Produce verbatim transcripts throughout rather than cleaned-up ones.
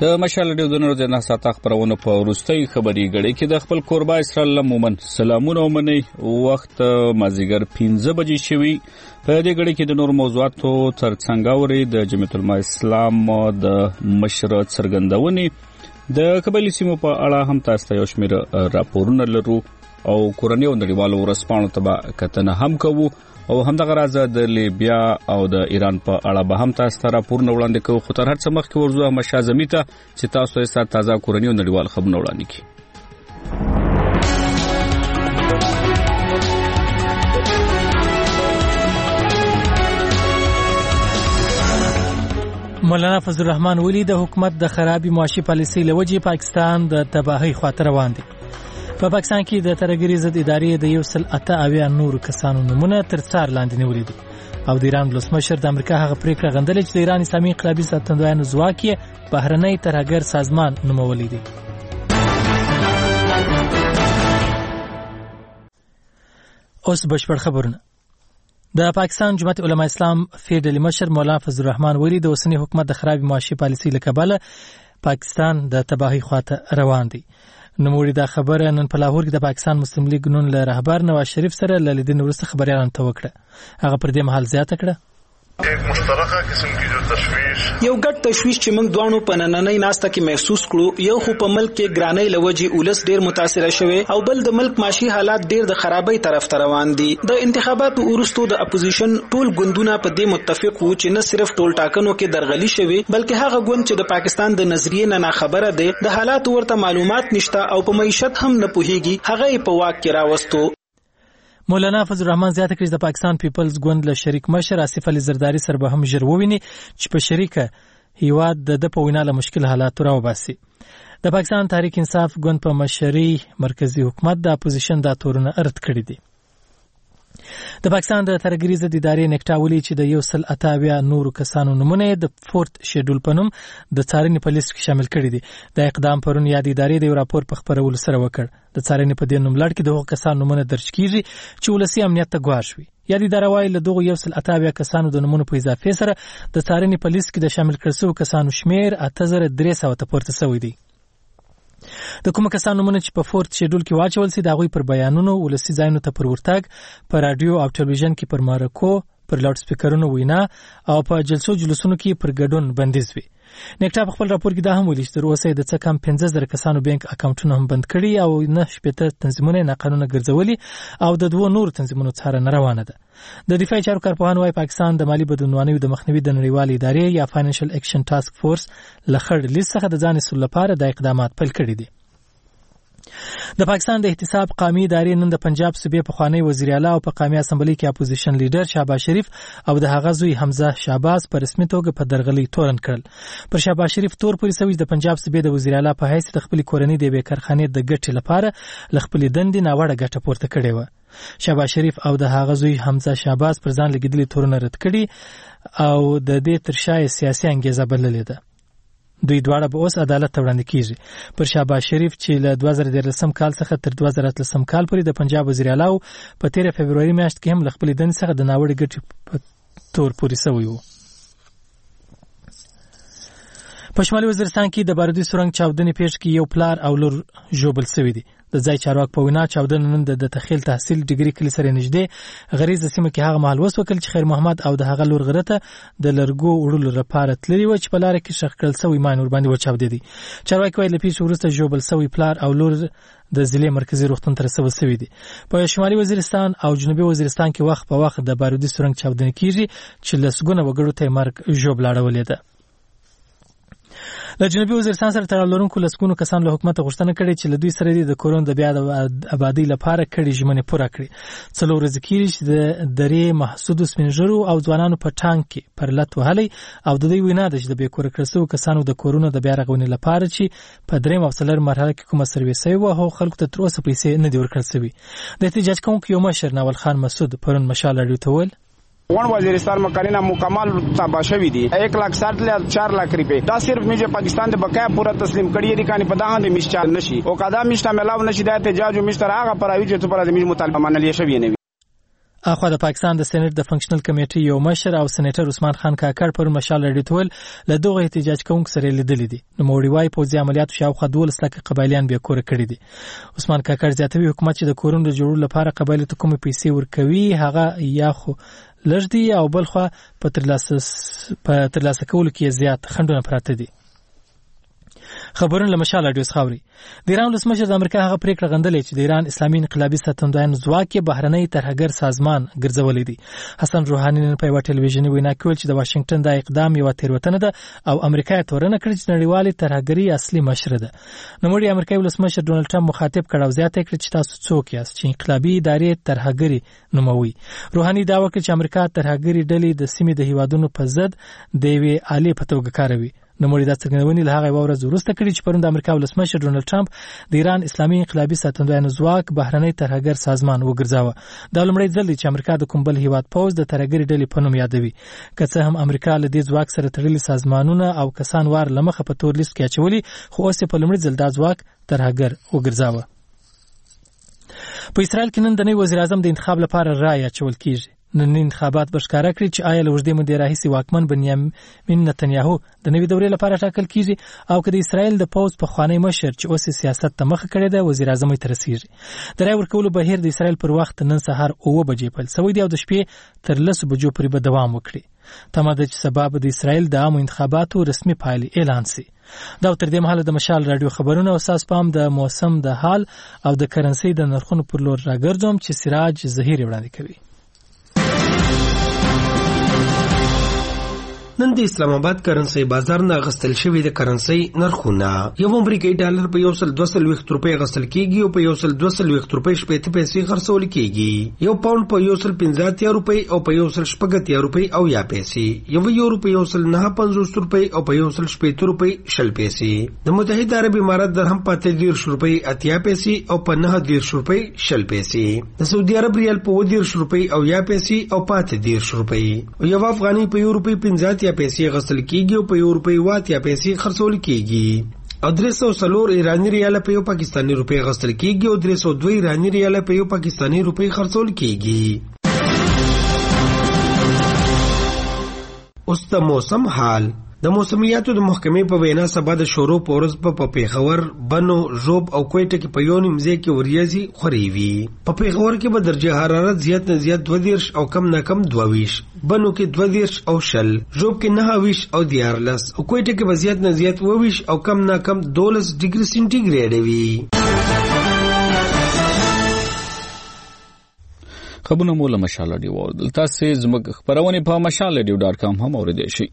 د مشال رادیو د نړۍ د نهه خبرونه په وروستۍ خبري غړي کې د خپل کوربا اسرائیل مومن سلامونه ومني وخت مازیګر پنځه بجې شوي. په دې غړي کې د نور موضوعاتو ترڅنګ اوري د جمعیت العلماء اسلام د مشر څرګندونې د قبایلی سیمو په اړه هم تاسو ته یو شمېر راپورونه لرو او کورنۍ او نړیوالو ورسپانو ته کتنه هم کوو او همدغه راز د لیبیا او د ایران په اړه به هم تاسو ته راپورونه وړاندې کوو. خو تر هر څه مخکې ورځو احمد شاه زمي ته چې تاسو یې سات تازه کورنۍ او نړیوال خبرونه وړاندې کړي. مولانا فضل الرحمن ولی د حکومت د خرابې معاشي پالیسۍ له وجې پاکستان د تباهۍ خواته روان دی. په پاکستان کې د ترهګرۍ ضد ادارې د یو سل اته اویا نورو کسانو نومونه تر څار لاندې نیولي دي او د ایران ولسمشر د امریکا هغه پریکړه غندلې چې د ایران اسلامي انقلابي ساتندویانو ځواک یې بهرنی ترهګر سازمان نومولی دی. اوس بشپړ خبرونه. د پاکستان جمعیت علماء اسلام فیډرالي مشر مولانا فضل الرحمن ولی د اوسنی حکومت د خرابې معاشي پالیسۍ له کبله پاکستان د تباهۍ خواته روان دی. نوموړي دا خبره نن په لاهور کې د پاکستان مسلم لیگ نون له رهبر نواز شریف سره له لیدنې وروسته خبریالانو ته وکړه. هغه پر دې مهال زیاته کړه एक مشترکه قسم کی جو تشویش یو ګډ تشویش چې موږ دوانو په نننۍ ناسته کې محسوس کړو. یو خو په ملک کې ګرانۍ لوجي اولس ډیر متاثر شوی او بل د ملک معاشي حالات ډیر د خرابۍ طرف ته روان دي. د انتخاباتو وروسته د اپوزیشن ټول ګوندونه په دې متفق وو چې نه صرف ټول ټاکنو کې درغلي شوی بلکې هغه ګوند چې د پاکستان د نظریې نه خبره ده د حالات ورته معلومات نشته او په معیشت هم نه پوهیږي هغه په واک کې راوستو. مولانا فضل الرحمن زیاته کړي چې د پاکستان پیپلز ګوند له شریک مشر آصف علي زرداری سره به هم ژر وویني چې په شریکه هیواد د په وینا له مشکل حالاتو راوباسي. د پاکستان تحریک انصاف ګوند په مشرۍ مرکزی حکومت د اپوزیشن د تورونه رد کړي دي. د پاکستان د ترهګرۍ ضد ادارې نکټا ولی چې د یو سل اته اویا نورو کسانو نومونه د فورت شیډول په نوم د څارنې په لیست کې شامل کړي دي. د اقدام پرون یاد ادارې د یو راپور په خپرولو سره وکړ. د څارنې په دې نوملړ کې د هغو کسانو نومونه درج کیږي چې ولسي امنیت ته ګواښ وي. یاد اداره وايي له دغو یو سل اته اویا کسانو د نومونو په اضافه سره د څارنې په لیست کې د شامل کړل شویو کسانو شمیر اته زره درې سوه ته پورته شوی دی. د کوم کسانو نومونه چې په فورت شیډول کې واچول سي د هغوی پر بیانونو ولسي ځایونو ته پر ورتګ په رادیو او ټلویزیون کې پر مارکو پر لاوډ سپیکرونو وینا او په جلسو جلوسونو کې پر ګډون بندیز وي. نکټا په خپل راپور کې دا هم ویلي چې تر اوسه د څه کم پنځه زره کسانو بانک اکاونټونه هم بند کړي او نه شپېته تنظیمونه ناقانونه ګرځولي او د دوه نور تنظیمونو څارنه روانه ده. د دفاعي چارو کارپوهان وايي پاکستان د مالی بدلونوانیو د مخنیوي د نړیوالې ادارې یا فاینانشل اکشن ټاسک فورس له خړ لیست څخه د ځان ایستلو لپاره د اقدامات پیل کړي دي. د پاکستان د احتساب قومي ادارې نن د پنجاب صوبې پخوانی وزیر اعلی او په قومي اسمبلی کې اپوزیشن لیډر شهباز شریف او د هغه زوی حمزه شهباز په رسمي توګه په درغلي تورن کړل. پر شهباز شریف تور پورې سوي د پنجاب صوبې د وزیر اعلی په حیث د خپل کورنۍ د بیکارخانې د ګټې لپاره ل خپل دندې ناوړه ګټه پورته کړې و. شهباز شریف او د هغه زوی حمزه شهباز پر ځان لګیدلي تورونه رد کړي او د دې تر شا سیاسي انګیزه بللې ده. دوی دواړه به اوس عدالت ته وړاندې کیږي. پر شهباز شریف چې له دوه زره دیارلسم کال څخه تر دوه زره اتلسم کال پورې د پنجاب وزیر اعلی او په تیره فبروري میاشت کې هم له خپلې دندې څخه د ناوړه ګټې په تور پورې سوی و. په شمالي وزیرستان کې د بارودي سرنګ چاودنې پیښ کې یو پلار او لور ژوبل شوي دي. د ځای چارواکو په وینا چاودنه نن د تخیل تحصیل ډیګري کلي سره نږدې غریزه سیمه کې هغه مهال وسوکل چې خیر محمد او د هغه لور غره ته د لرګو وړلو لپاره تللي و چې په لاره کې ښخ کړل شوی ماین ورباندې وچاودېدی. چارواکي وایي له پیښې وروسته ژوبل شوی پلار او لور د ضلع مرکزي روغتون ته رسول شوي دي. په شمالي وزیرستان او جنوبي وزیرستان کې وخت په وخت د بارودي سرنګ چاودنې کیږي چې لسګونه وګړو ته مرګ ژوبل اړولې ده. له جنوبي وزیرستان سره تړاو لرونکو لسګونو کسانو له حکومت غوښتنه کړې چې له دوی سره د کورون د بیا آبادۍ لپاره کړي ژمنې پوره کړي. څلور ورځې کېږي چې د درې محسودو سپینږیرو او ځوانانو په ټانک کې پر لت وهلی او د دوی وینا ده چې د بې کوره کړل شویو کسانو د کورونو د بیا رغونې لپاره چې په درېیم او څلورم مرحله کې کومه سروې شوې وه هغو خلکو ته تر اوسه پیسې نه دي ورکړل شوي. د احتجاج کوونکو یو مشر ناول خان مسعود پرون مشال راډیو ته ویل ون وزیرستان مکانینا مکمل تباہ شوی دی ایک لاکھ ساٹھ لیا چار لاکھ روپے دا صرف میجے پاکستان دے بقایا پورا تسلیم کړی دی کانی پداه دے مشچال نشي او کدا مشتا ملاو نشي د احتجاج او مشتر هغه پراوی چې پر د میج مطالبه منل شوی نه. اخو د پاکستان د سېنات د فنکشنل کمیټې یو مشر او سېنیټر عثمان خان کاکړ پر مشال اډیټول له دوه احتجاج کوونکو سره لیدل دي. نو موړي وايي پوځي عملیاتو شاوخوا دولس لکه قبایلیان بیا کور کړی دي. عثمان کاکړ زیاتوي حکومت چې د کورونو د جوړولو لپاره قبایل ته کومې پیسې ورکوي هغه یا خو لږ دي او بل خو په ترلاسه په ترلاسه کولو کې زیات خنډونه پراته دي. خبرونه له مشال اډیوس خاوري. د ایران ولسمشر د امریکا هغه پریکړه غندلې چې د ایران اسلامي انقلابي ساتندویانو ځواک یې بهرنۍ ترهګر سازمان ګرځولې دي. حسن روحاني نن په یوه ټلویزیوني وینا کې ویل چې د واشنگټن د اقدام یوه تېروتنه ده او امریکا یې تورنه کړې چې نړیوالې ترهګري اصلي مشره ده. نوموړي امریکایي ولسمشر ډونالډ ټرمپ مخاطب کړ او زیاته کړه چې تاسو څوک یاست چې انقلابي ادارې ترهګري نوموي. روحاني دا وکړ چې امریکا ترهګري ډلې د سیمې د هیوادونو په ضد د یوې آلې په توګه کاروي. نوموړي دا څرګندونې له هغه ورځ وروسته کړې چې پرون د امریکا ولسمشر ډونالډ ټرمپ د ایران اسلامي انقلابي ساتندویانو ځواک بهرنۍ ترهګر سازمان وګرځاوه. دا لومړی ځل دی چې امریکا د کوم بل هیواد پوځ د ترهګري ډلې په نوم یادوي. که څه هم امریکا له دې ځواک سره تړلي سازمانونه او کسان وار له مخه په تور لیست کې اچولي، خو اوس په لومړي ځل دا ځواک ترهګر وګرځاوه. په اسرائیل کې نن د نوي وزیر اعظم د انتخاب لپاره رایه اچول کیږي. نن انتخابات بشکاره کړي چې آیا له اوږدې مودې راهیسې واکمن بنیامین نتنیاهو د نوې دورې لپاره ټاکل کیږي او که د اسرائیل د پوځ پخوانی مشر چې اوس سیاست ته مخه کړې ده وزیر اعظم ته رسیږي. د رای ورکولو بهیر د اسرائیل پر وخت نن سهار اوه بجې پیل شوی دی او د شپې تر لسو بجو پورې به دوام وکړي. تمه ده چې سبا به د اسرائیل د عامو انتخاباتو رسمي پایلې اعلان شي. دا تر دې مهاله د مشال رادیو خبرونه او اساس پام د موسم د حال او د کرنسي د نرخونو پر لور راګرځوم چې سراج ظهیر وړاندې کوي. نن د اسلام آباد کرنسي بازار نه غستل شوی د کرنسي نرخونه. یو امریکایي ډالر په یو سل دوه سلويخت روپۍ غستل کیږي او په یو سل دوه سلويخت روپۍ شپېته پیسې خرڅول کیږي. یو پاوند په یو سل پنځه اتیا روپۍ او په یو سل شپږ اتیا روپۍ او یا پیسې. یو یورو په یو سل نه پنځوس روپۍ او په یو سل شپېته روپۍ شل پیسې. د متحده عرب امارات درهم په اته دېرش روپۍ اتیا پیسې او په نه دېرش روپۍ شل پیسې. د سعودي عرب ریال په اوه دېرش روپۍ او یا پیسې او په اته دېرش روپۍ. یو افغاني په یو روپۍ پنځه اتیا پیسې غسل کیږي او په یو روپۍ واتیا پیسې خرڅول کیږي. او درې سوه څلور ایراني ریاله په یو پاکستاني روپۍ غسل کیږي او درې سوه دوه ایراني ریاله په یو پاکستاني روپۍ خرڅول کیږي. اوس د موسم حال. د موسمیاتو د محکمې په وینا سبا د شورو په ورځ په پیښور، بنو، ژوب او کویټه کې په یو نیم ځای کې وریځې خورې وي. په پیښور کې به درجه حرارت زیات نه زیات دوه دېرش او کم نه کم دوه ویشت، بنو کې دوه دېرش او شل، ژوب کې نهه ویشت او دیارلس او کویټه کې به زیات نه زیات اوه ویشت او کم نه کم دولس ډیګري سینټیګریډ وي. خبرونه مو له مشال اډیو واوریدل. تاسو زموږ خبرونه په مشال اډیو ډاټ کام هم اوریدئ شئ.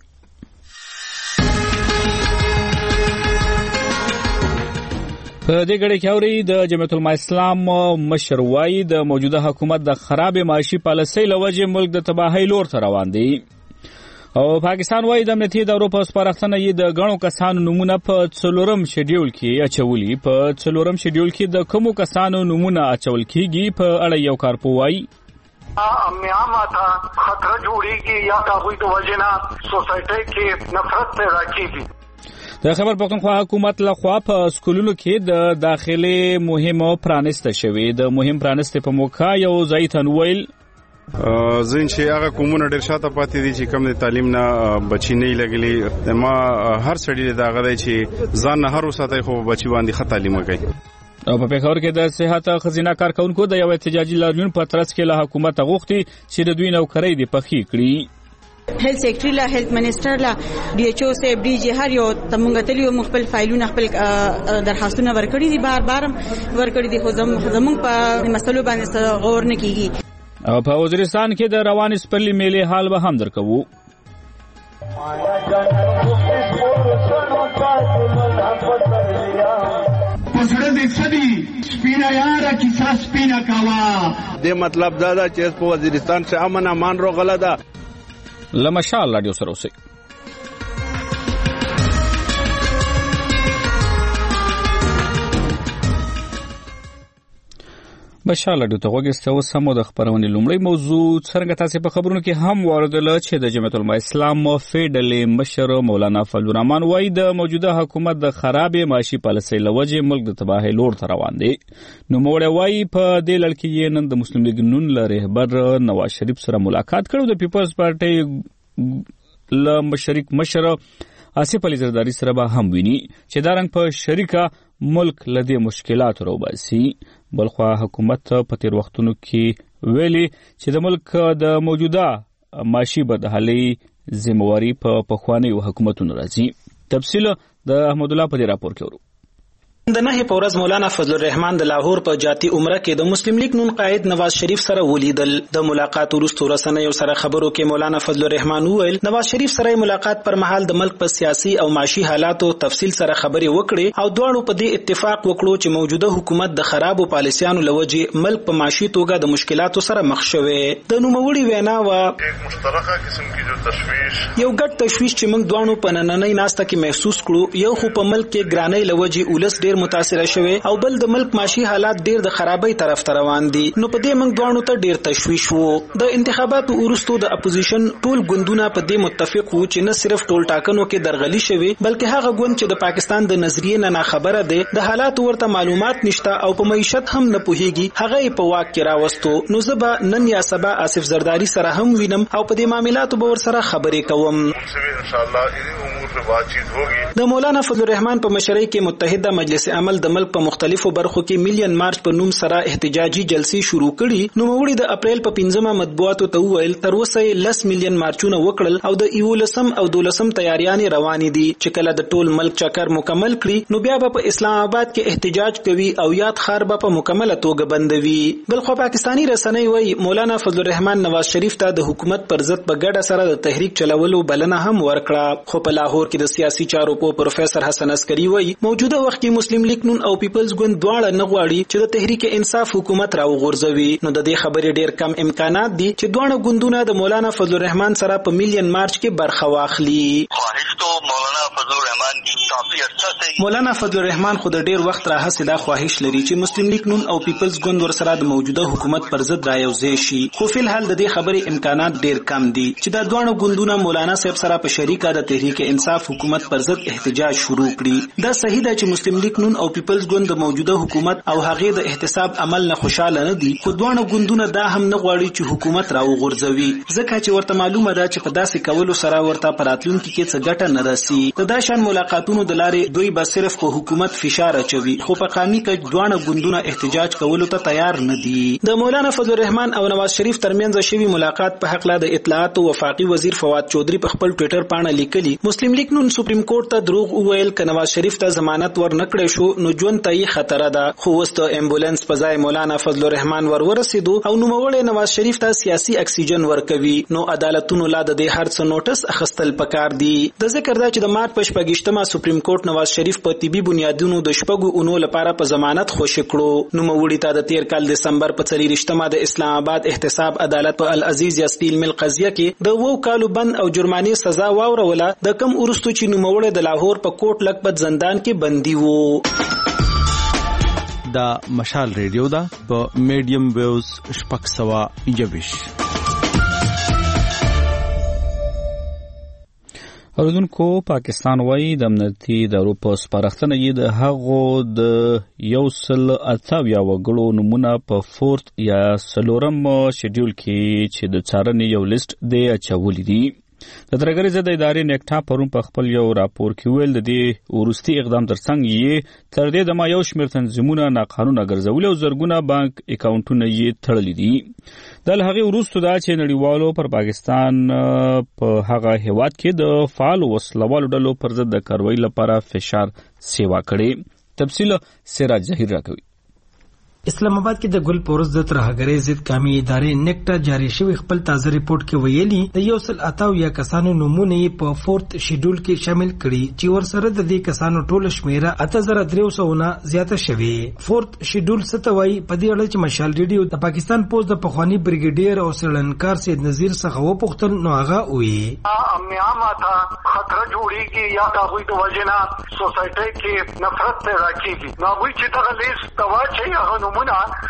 په دې غړي کې اوري د جمعیت العلماء اسلام مشر وايي د موجوده حکومت د خراب معاشي پالیسۍ لوجه ملک د تباہي لور ته روان دی او پاکستان وايي د امنیتي دورو په سپارښتنه یې د غنو کسانو نمونه په څلورم شیډول کې اچولي. په څلورم شیډول کې د کومو کسانو نمونه اچول کیږي په اړه یو کارپوهي عامه ته خطر جوړیږي یا د هغوی د وجنه سوسایټي کې نفرت پیدا کیږي. د خبر پښتونخوا حکومت لخوا په سکولونو کې د داخلي مهمو پرانسته شوی. د مهم پرانسته په موقع یو ځای تنویل زین چې هغه کومونه ډیر شاته پاتې دي چې کم د تعلیم نه بچی نه لګلی. ما هر سړی دا غوړي چې ځان نه هر وساتای خو بچی باندې خط تعلیم کوي. او په پیښور کې د صحت خزینه کارکونکو د یو احتجاجي لاریون په ترڅ کې له حکومت غوښتي چې د دوی نوکرۍ د پخې کړي. هیلث سیکرټری لا هیلث منسٹر لا ډي ایچ او سیب ډي جی هر یو تمونګ تلیو مخبل فایلونه خپل درخواستونه ورکړي دي، بار بار ورکړي دي، خو زموږ په مسلو باندې غور نه کیږي. او په وزیرستان کې د روان سپرلی میلې حال به هم درکوو. پسړه دې سدي سپینا یارا کیسه سپینا کاوا. دې مطلب دا دا چې په وزیرستان څخه امن امان روغله ده. لمشال رادیو سره اوسئ. بشاله د توګه او سمو د خبرونې لومړی موضوع څنګه تاسو په خبرونو کې هم واردله چې د جمعیت العلماء اسلام فیډل مشر مولانا فضل الرحمن وایي د موجوده حکومت د خرابې معاشي پالیسۍ لوجه ملک د تباهۍ لور ته روان دی. نو موړی وایي په دې لړ کې نن د مسلم لیگ نون له رهبر نواز شریف سره ملاقات کړو. د پیپلز پارټي له مشرک مشر آصف علي زرداری سره به هم ویني چې دا رنګ په شریکه ملک لدی مشکلات روباسي. بلخوا حکومت په تیر وختونو کې ویلي چې د ملک د موجوده معاشي بدحالۍ ذمہواری په پخوانیو حکومتونو راځي. تفصیل د احمد الله په راپور کې ورو. د نه په ورځ مولانا فضل الرحمن د لاهور په جاتی عمره کې د مسلم لیگ نون قائد نواز شریف سره ولیدل. د ملاقات وروسته رسنیو سره خبرو کې مولانا فضل الرحمن وویل نواز شریف سره ملاقات پر مهال د ملک په سیاسي او معاشي حالاتو تفصیل سره خبرې وکړې او دواړو په دې اتفاق وکړو چې موجوده حکومت د خرابو پالیسیانو لوجه ملک په معاشي توګه د مشکلاتو سره مخ شوی. د نوموړي وینا و مشترکه قسم کې جو تشویش یو ګډ تشویش چې موږ دواړو په نننۍ ناسته کې محسوس کړو. یو خو په ملک کې ګرانۍ لوجه ولس ډیر متاثر شوی او بل د ملک معاشي حالات ډیر د خرابۍ طرف ته روان دي. نو په دې موږ دوانو ته ډیر تشویش وو. د انتخاباتو وروسته د اپوزیشن ټول ګوندونه په دې متفق وو چې نه صرف ټول ټاکنو کې درغلي شوی بلکې هغه ګوند چې د پاکستان د نظریې نه خبره ده د حالات ورته معلومات نشته او په معیشت هم نه پوهیږي هغه په واک کې راوستو. نو زبا نن یا سبا آصف زرداری سره هم وینم او په دې معاملاتو به ور سره خبرې کوم. ان شاء الله دې امور په باتچیت ہوگی. د مولانا فضل الرحمن په مشرۍ کې متحده مجلس عمل د ملک په مختلفو برخو کې میلیون مارچ په نوم سره احتجاجي جلسې شروع کړي. نو موړي د اپریل په پنځمه مطبوعاتو ته وویل تر اوسه لس میلیون مارچونه وکړل او د یولسم او دولسم تیاریانې روانې دي چې کله د ټول ملک چکر مکمل کړي نو بیا به په اسلام آباد کې احتجاج کوي او یاد خار به په مکمله توګه بندوي. بل خو پاکستانی رسنۍ وایي مولانا فضل الرحمن نواز شریف ته د حکومت پر ضد په ګډه سره د تحریک چلولو بلنه هم ورکړه. خو په لاهور کې د سیاسي چارو په پروفیسور حسن عسکری وایي موجوده وخت کې مسلم لیگ نون او پیپلز ګوند دواړه نه غواړي چې د تحریک انصاف حکومت راوغورځوي. نو د دې خبرې ډیر کم امکانات دي چې دواړه ګوندونه د مولانا فضل الرحمن سره په میلیون مارچ کې برخه واخلي. خواهش تو مولانا فضل الرحمن کی کافی اچھا سے مولانا فضل الرحمن خود ډیر وخت راهسه دا خواهش لري چې مسلم لیگ نون او پیپلز ګوند ور سره د موجوده حکومت پر ضد رايوځي شي. خو فل حال د دې خبرې امکانات ډیر کم دي چې دا دواړه ګوندونه مولانا صاحب سره په شریکه د تحریک انصاف حکومت پر ضد احتجاج شروع کړي. دا صحیح ده چې مسلم لیگ نون او پیپلز ګوند د موجوده حکومت او هغه د احتساب عمل نه خوشاله نه دي. خو دوه ګوندونه دا هم نه غواړي چې حکومت راوغورځوي ځکه چې ورته معلومه ده چې په داسې کولو سره ورته پراتلونکو کې څه ګټه نه راسي. د داشان ملاقاتونو د لارې دوی به صرف په حکومت فشار اچوي خو په قانوني کې دوه ګوندونه احتجاج کولو ته تیار نه دي. د مولانا فضل الرحمن او نواز شریف ترمنځ شوی ملاقات په حق لا د اطلاعات او وفاقي وزیر فواد چودھری په خپل ټوئیټر باندې لیکلي مسلم لیگ نون سپریم کورټ ته دروغ وویل ک نواز شریف ته ضمانت ور نکړې شو نو ژوند ته خطر ده. خو وست امبولانس په ځای مولانا فضل الرحمن ور ورسېدو او نو موړې نواز شریف ته سیاسي اکسیجن ورکوي. نو عدالتونو لا د دې هر څه نوټس اخستل پکار دي. د ذکر دا چې د مارچ په شپږشتمه سپریم کورټ نواز شریف په طبي بنیادونو د شپږو اونو لپاره په ضمانت خوشی کړو. نو موړې ته د تیر کال دسمبر په څلورشتمه د اسلام آباد احتساب عدالت په العزیز یاسپیل مل قضیه کې د وو کالو بند او جرمانې سزا واوروله د کم ورستو چې نو موړې د لاهور په کوټ لکپت زندان کې بندي وو. دا مشال ریډیو دا په میډیم ویوز شپږ سوه یوویشت. اوریدونکو پاکستان وایي د امنیتي ادارو په سپارښتنه یې د هغو د یو سل اتاویا وګړو نومونه په فورت یا سلورم شیډول کې چې د څارنې یو لیست دی اچولي دي. د ترګری زده ادارې نیکټا پرون په خپل یو راپور کې ویل د دې ورستي اقدام ترڅنګ یې تر دې د ما یو شمېر تنظیمونه ناقانونه ګرځولي او زرګونه بانک اکاونټونه یې تړلي دي. د هغې وروسته دا چې نړیوالو پر پاکستان په هغه هیواد کې د فعال وسلوالو ډلو پر ضد د کاروایی لپاره فشار سیوا کړي. تفصیل سراج ظهیر راکوي. اسلام آباد کې د ګل پورز د ترهګرۍ ضد قومي ادارې نیکټا جاری شوی خپل تازه ریپورت کې ویلي د یو سل اتاو یا کسانو نمونه په فورت شیډول کې شامل کړي چې ورسره د دې کسانو ټول شمیره اته زره درې سوه نه زیاته شوی. فورت شیډول ستوي په دې اړه چې مشال ریډیو د پاکستان پوز د پخوانی بریګیډیر او سړنکار سید نذیر څخه وپوښتل نو هغه وی امنیامه تا خطر جوړیږي یا د هغوی د وجنه سوسایټي کې نفرت پیدا کیږي. نو هغوی چې دغه لیست دوا چې هغه نمونه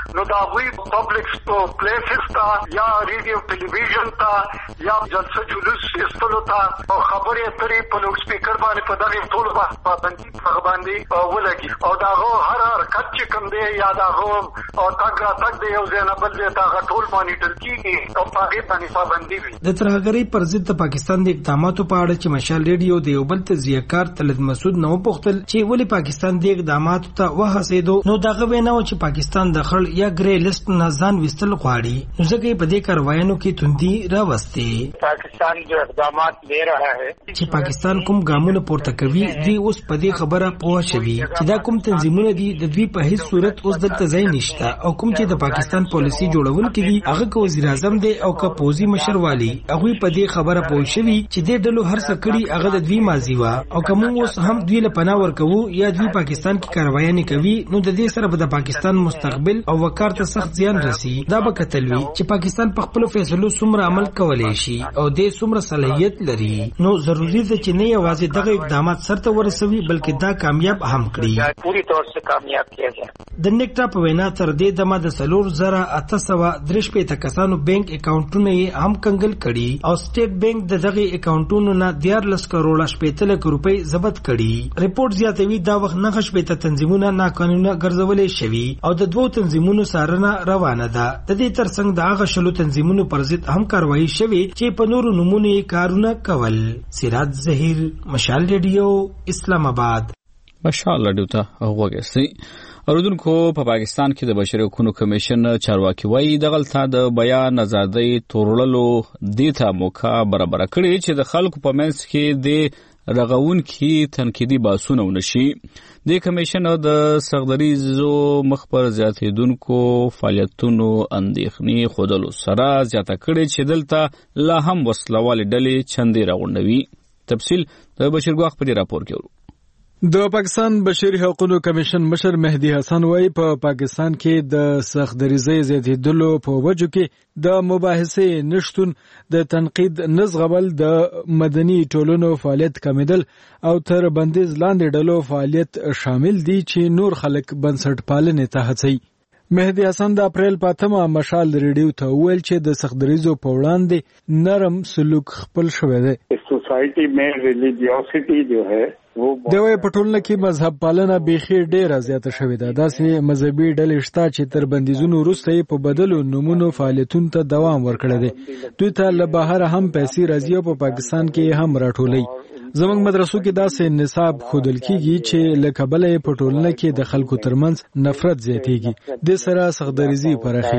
نو دا غوي پبلک پلیسز تا یا ریډیو ټلویزیون تا یا جلسه جلوس استلو تا او خبرې اترې په لوډ سپیکر باندې په دغه ټول باندې هغه باندې ولګي او دا غو هر حرکت چې کوم دی یا دا غو او تاګ را تاګ دی یو ځای نه بل ځای ته ټول مانیټر کیږي او هغه باندې پابندي وي. د ترهګرۍ پر ضد د پاکستان د اقداماتو په اړه چې مشال ریډیو د یو بل تجزیه‌کار طلعت مسعود نو پوښتل چې ولې پاکستان د اقداماتو ته وهڅېدو، نو دغه وینا و چې پاکستان د خړ یا ګری لیست نه ځان وستل غواړي، نو ځکه په دې کاروایانو کې توندي راوستي. پاکستان جو اقدامات لے رہا ہے چې پاکستان کوم ګامونه پورته کوي دوی اوس په دې خبره پوه شوي چې دا کوم تنظیمونه دي د دوی په هیڅ صورت اوس دلته ځای نشته، او کوم چې د پاکستان پالیسي جوړونکي دي هغه که وزیر اعظم دی او که پوځي مشر والی، هغوی په دې خبره پوه شوي چې دې ډلو هر څه کړي هغه د دوی ماضي وه، او که موږ اوس هم دوی له پناه ورکوو یا دوی پاکستان کې کاروایانې کوي، نو د دې سره به د پاکستان مستقبل او وقار ته سخت زیان رسي. دا به کتل وي چې پاکستان په خپلو فیصلو څومره عمل کولی شي او دې څومره صلاحیت لري. نو ضروري ده چې نه یوازې دغه اقدامات سرته ورسوي بلکې دا کامیاب هم کړي. پوری طور سے کامیاب کیا جائے. د نیکټا په وینا تر دې دمه د څلور زره اته سوه درې شپېته کسانو بینک اکاونټونه یې هم کنګل کړي او سټیټ بینک د دغه اکاونټونو نه دیارلس کروړه شپېته لکه روپۍ ضبط کړي. رپورټ زیاتوي دا وخت نهه شپېته تنظیمونه ناقانونه ګرځولې شوي او د دوو تنظیمونو څارنه روانه ده. د دې ترڅنګ د هغه شلو تنظیمونو پر ضد هم کاروایي شوې چې په نورو نومونو یې کارونه کول. سراج ظهیر، مشال ریډیو، اسلام آباد. مشال ریډیو ته وګورئ. اوردونکو په پاکستان کې د بشري حقوقو کمیشن چارواکي وایي دغلته د بیان ازادۍ تورړلو دې ته موقع برابر کړي چې د خلکو په منځ کې د رغونکي تنقیدي بحثونه ونشي. د کمیشن د سغدریزو مخ پر زیاتېدونکو فعالیتونو اندېښنې ښودلو سره زیاته کړې چې دلته لا هم وسلوالې ډلې چندې راغونډوي. تفصیل د بشیر ګواخ په دې راپور کې ورو. د پاکستان بشري حقوقو کمیشن مشر مهدي حسن وايي په پا پاکستان کې د سختدریزۍ زیاتېدلو په وجو کې د مباحثې نشتون، د تنقید نزغبل، د مدني ټولنو فعالیت کمیدل او تر بندیز لاندې ډلو فعالیت شامل دي چې نور خلک بنسټ پالنې ته هڅوي. مهدي حسن د اپریل په اتمه مشال ریډیو ته وویل چې د سختدریزو په وړاندې نرم سلوک خپل شوی دی. سوسایټي میں ریلیجیوسټي جو ہے دوی په ټولنه کې مذهب پالنه بیخي ډیره زیاته شوې ده. داسې مذهبي ډلې شته چې تر بندیزونو وروسته یې په بدلو نومونو فعالیتونو ته دوام ورکړی دی. دوی ته له بهره هم پیسې راځي او په پاکستان کې هم راټولوي. زموږ مدرسو کې داسې نصاب ښودل کیږي چې له کبله یې په ټولنه کې د خلکو ترمنځ نفرت زیاتېږي. دې سره سختدریزي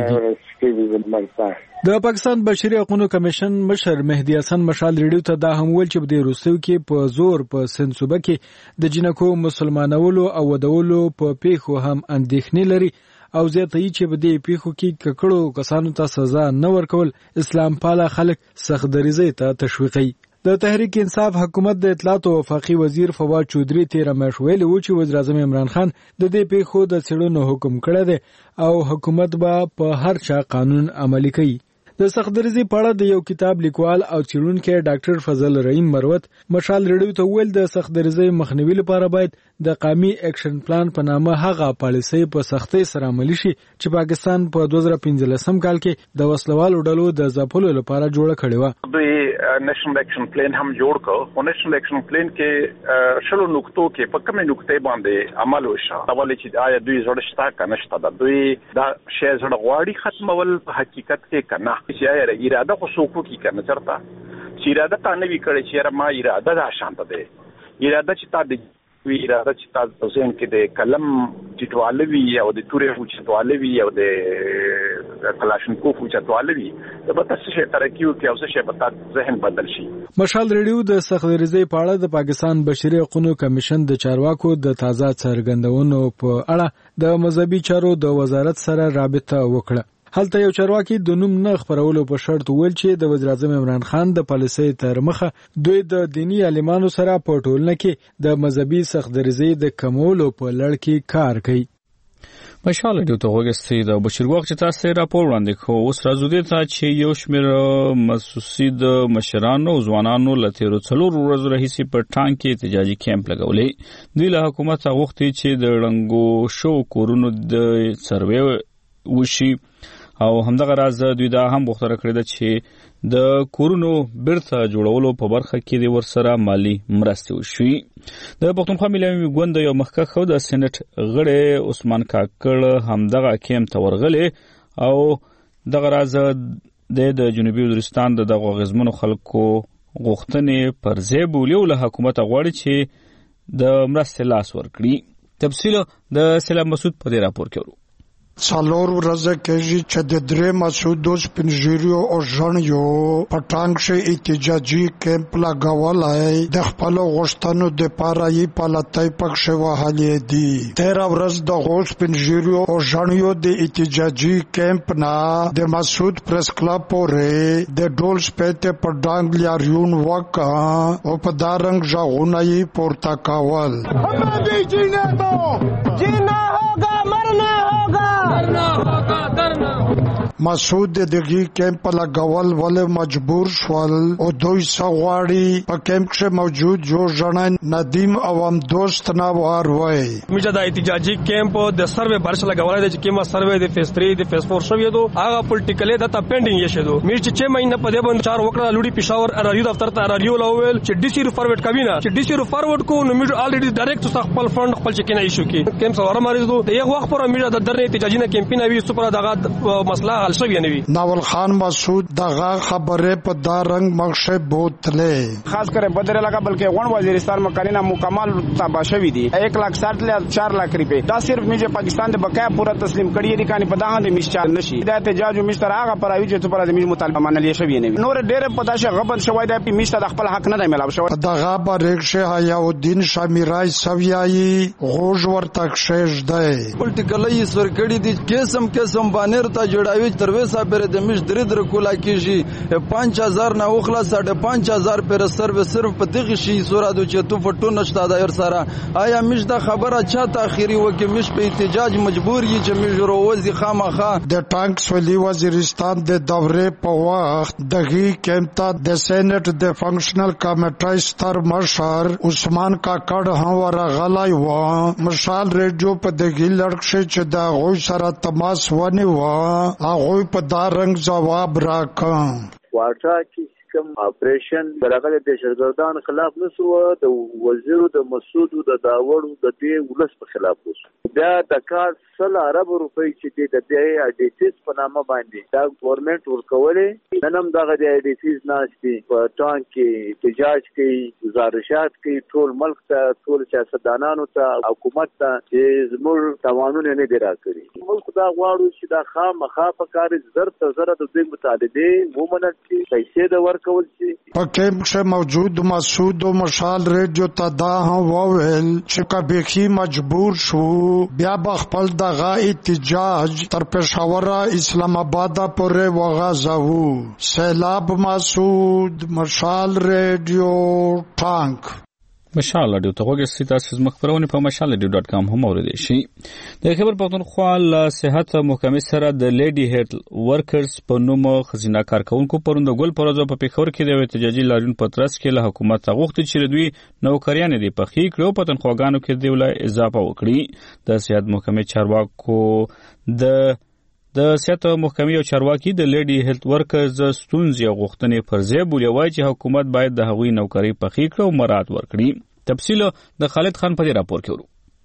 پراخېږي. د پاکستان بشري حقوقو کمیشن مشر مهدي حسن مشال ریډیو ته دا هم ویل چې په دې وروستیو کې په زور په سند صوبه کې د جنکو مسلمانولو او ودولو په پیښو هم اندېښنې لري او زیاتوي چې په دې پیښو کې ککړو کسانو ته سزا نه ورکول اسلام پاله خلک سختدریزۍ ته تشویقوي. د تحریک انصاف حکومت د اطلاعات او وفاقي وزیر فواد چودري تیره میاشت ویلي و چې وزیر اعظم عمران خان د دې پیښو د څېړنو حکم کړی دی او حکومت به په هر چا قانون عملي کوي. د سختدریزۍ په اړه د یو کتاب لیکوال او څېړونکی ډاکټر فضل رحیم مروت مشال ریډیو ته ویل د سختدریزۍ مخنیوي لپاره باید د قومي اکشن پلان په نامه هغه پالیسۍ په سختۍ سره عملي شي چې پاکستان په دوه زره پنځلسم کال کې د وسلوالو ډلو د ځپلو لپاره جوړه کړې وه. دوی نېشنل اکشن پلان هم جوړ کړ خو نېشنل اکشن پلان کې شلو نقطو کې په کومې نقطې باندې عمل وشو ولې چې آیا دوی زړه شته که نشته ده. دوی دا شی زړه غواړي ختمول په حقیقت کې که نه چې آیا اراده خو څوک وکړي که نه چېرته چې اراده تا نه وي کړې چې یاره ما اراده دا شانته دی. اراده چې تا د وی اراده چې تا په ذهن کې د قلم چټواله وي او د تورې چټواله وي او د کلاشینکوف چټواله وي دا به تاسو شي ترکیو کې او څه شي به تاسو ذهن بدل شي. مشال ریډیو د سختدریزۍ په اړه د پاکستان بشري حقوقو کمیشن د چارواکو د تازه څرګندونو په اړه د مذهبي چارو د وزارت سره رابطه وکړه. هلته یو چارواکي د نوم نه خبرولو په شرط ویل چې د وزیر اعظم عمران خان د پالیسۍ تر مخه دوی د دینی عالمانو سره په ټولنه کې د مذهبي سختدریزۍ د کمولو په لړ کې کار کوي. مشال ریډیو ته وګورئ. د بشیر ګواخ چې تاسو راپور وړاندې کوو اوس راځو دې ته چې یو شمېر مسؤسي د مشرانو او ځوانانو له تېرو څلورو ورځو راهیسې په ټانک کې احتجاجي کیمپ لګولی. دوی له حکومت غوښتي چې د ړنګو شو کورونو د سروې وشي او همدغه راز دوی دا هم غوښتنه کړې ده چې د کورونو بیرته جوړولو په برخه کې د ورسره مالی مرستې وشي. د پښتونخوا ملي ګوند یو مخکښ د سېنات غړی عثمان کاکړ همدغه کیمپ ته ورغلی او دغه راز د جنوبي وزیرستان د دغه غزمنو خلکو غوښتنې پر ځای بولي او له حکومت غواړي چې د مرستې لاس ورکړي. تفصیل د سلام مسعود په دې راپور کې ورو. څلور ورځې کېږي چې د درې مسعودو سپینږیریو او ژڼیو په ټانک کې احتجاجي کیمپ لګولی د خپلو غوښتنو دپاره یې پلتۍ پکښې وهلې دي. تېره ورځ د هغو سپینږیریو او ژڼیو د احتجاجي کیمپ نه د مسعود پریس کلب پورې د ډول شپېتې په ډانګ لاریون وکړه او په دا رنګ غږونه یې پورته کول. مسعود د دغه کیمپ لګول ولې مجبور شول او دوی سغواړي په کیمپ کې موجود جو ژړن ندیم عوام دوست نوار وای. میجا د احتجاجي کیمپ د سروې برش لګولای د کیمه سروې د فیس تھری د فیس فور شوی دو هغه پولیټیکلی د تا پینډینګ یې شدو. میج چې مینه په دې باندې چار وکړه لوډي پېښور اراریو دفتر ته اراریو لاول چې ډي سي فارورډ کابینه چې ډي سي فارورډ کو نو میج الریډي ډایرکټ څخه خپل فند خپل چکینه ایشو کی کیمپ سره مریض دو د یو وخت پر میجا د درې احتجاجي نه کیمپینه وی سپر دغه مسله حل شوی نه وی. ناول خان مسعود دغه خبره په دا رنگ مخشه بوتله خاص کر بدر علاقہ بلکہ غون وزیرستان مکانینا مکمل تباہ شوی دی. ایک لاکھ ساٹھ لاکھ چار لاکھ روپے دا صرف میجه پاکستان د بقایا پورا تسلیم کړی دي کانی په دغه د مشچال نشي د احتجاج مشتر هغه پر اوی چې پر د میج مطالبه منل شوی نه وی. نور ډېر پداشه غبن شوی د میشته د خپل حق نه دی ملاب شوی. دغه بریښه حیا الدین شامیرای سویای غوژ ورته شش دی پولیټیکلی سرکړی دي قسم قسم بانر ته جوړاوي تر وسه پر د میش درې در کولا کیږي پانچ هزار نه اوخلا ساډه پانچ هزار پر سرو صرف په دغه شی سورادو چې تو فټو نشتا د ور سره. آیا مش د خبره چا تاخيري وکي مش په احتجاج مجبور یي چې مش روزي خامخه. د ټانک سولي وزیرستان د دورې په وخت دغه کیمپ ته د سېنات د فنکشنل کمیټې ستر مشر عثمان کاکړ هم ورغلی و. مشال ریډیو په دغه لړکشه چې دا غوي سره تماس ونی و هغه په دا رنګ جواب راکړ. واټا کې کوم اپریشن درغه د دهشتګردان خلاف نسو د وزیر د مسعود د داوړو د دې ولس په خلاف وسو. دا د کار سل عرب روپۍ چې د دې اډیټیز په نامه باندې دا ګورنمنت ورکولې ننم دغه د اډیټیز ناشتي په ټان کې احتجاج کوي گزارشات کوي ټول ملک ته ټول سیاستدانانو ته حکومت ته چې زموږ توانونه نه دی راکړي. ملک دا غواړو چې دا خامخا په کار زر ته زر د دې مطالبه ومنل شي پیسې د په کیمپ کې موجود مسعود او مشال ریډیو ته دا هم وویل چې کبيخي مجبور شو بیا به خپل دغه احتجاج تر پېښور اسلام آباد پورې وغځاوه. سیلاب مسعود مشال ریډیو ټانک مشال رادیو ته وګورئ تاسو زموږ خبرونه په مشال رادیو ډاټ کام هم اوریدئ شئ. د خبر پښتونخوا له صحت محکمې سره د لیډي هیلث ورکرز په نوم خزینه کارکونکو پروند ګل پروژه په پیښور کې د احتجاجي لاریون په ترڅ کې له حکومت غوښتي چې دوی نوکریان دي په خې کړو په تنخواګانو کې دی ولای اضافه وکړي. د صحت محکمې چارواکو د د صحت محکمې او چارواکي د لیډي هیلث ورکرز ستونزې غوښتنې پر ځای بولي وای چې حکومت باید د هغوی نوکری په خې کړو مراعات ورکړي. تفصیل د خالد خان په دې راپور کې ورو.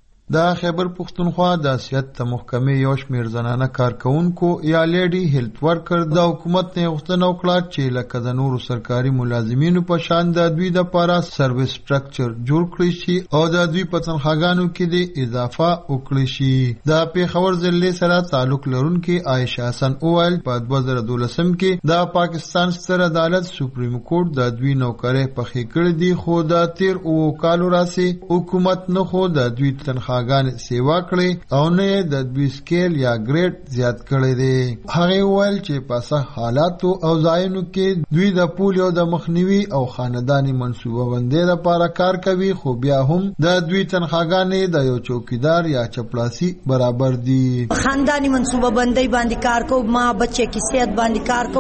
د خیبر پختونخوا د سیاست محکمې یو شمېر زنانه کارکونکو یا لیډي هیلث ورکر د حکومت نه غوښتنه وکړه چې لکه د نورو سرکاري ملازمینو په شان د دوی د لپاره سرویس سټرکچر جوړ کړي شي او د دوی په تنخواګانو کې د اضافه وکړي شي. د پیښور ضلع سره تعلق لرونکي عائشه حسن اویل په دوه زره دولسم کې د پاکستان ستر عدالت سپریم کورټ د دوی نوکرۍ په خې کړې دي خو د تیر او کالو راسي حکومت نه خو د دوی تنخوا غان سیوا کړي او نه د دوی سکیل یا ګریډ زیات کړي دي. هغه ویل چې په صح حالاتو او ځایونو کې دوی د پولیو د مخنیوي او خاندانی منصوبه بندۍ لپاره کار کوي خو بیا هم د دوی تنخواګانې د یو چوکیدار یا چپړاسي برابر دي. خاندانی منصوبه بندۍ باندې کار کو ما بچي کی صحت باندې کار کو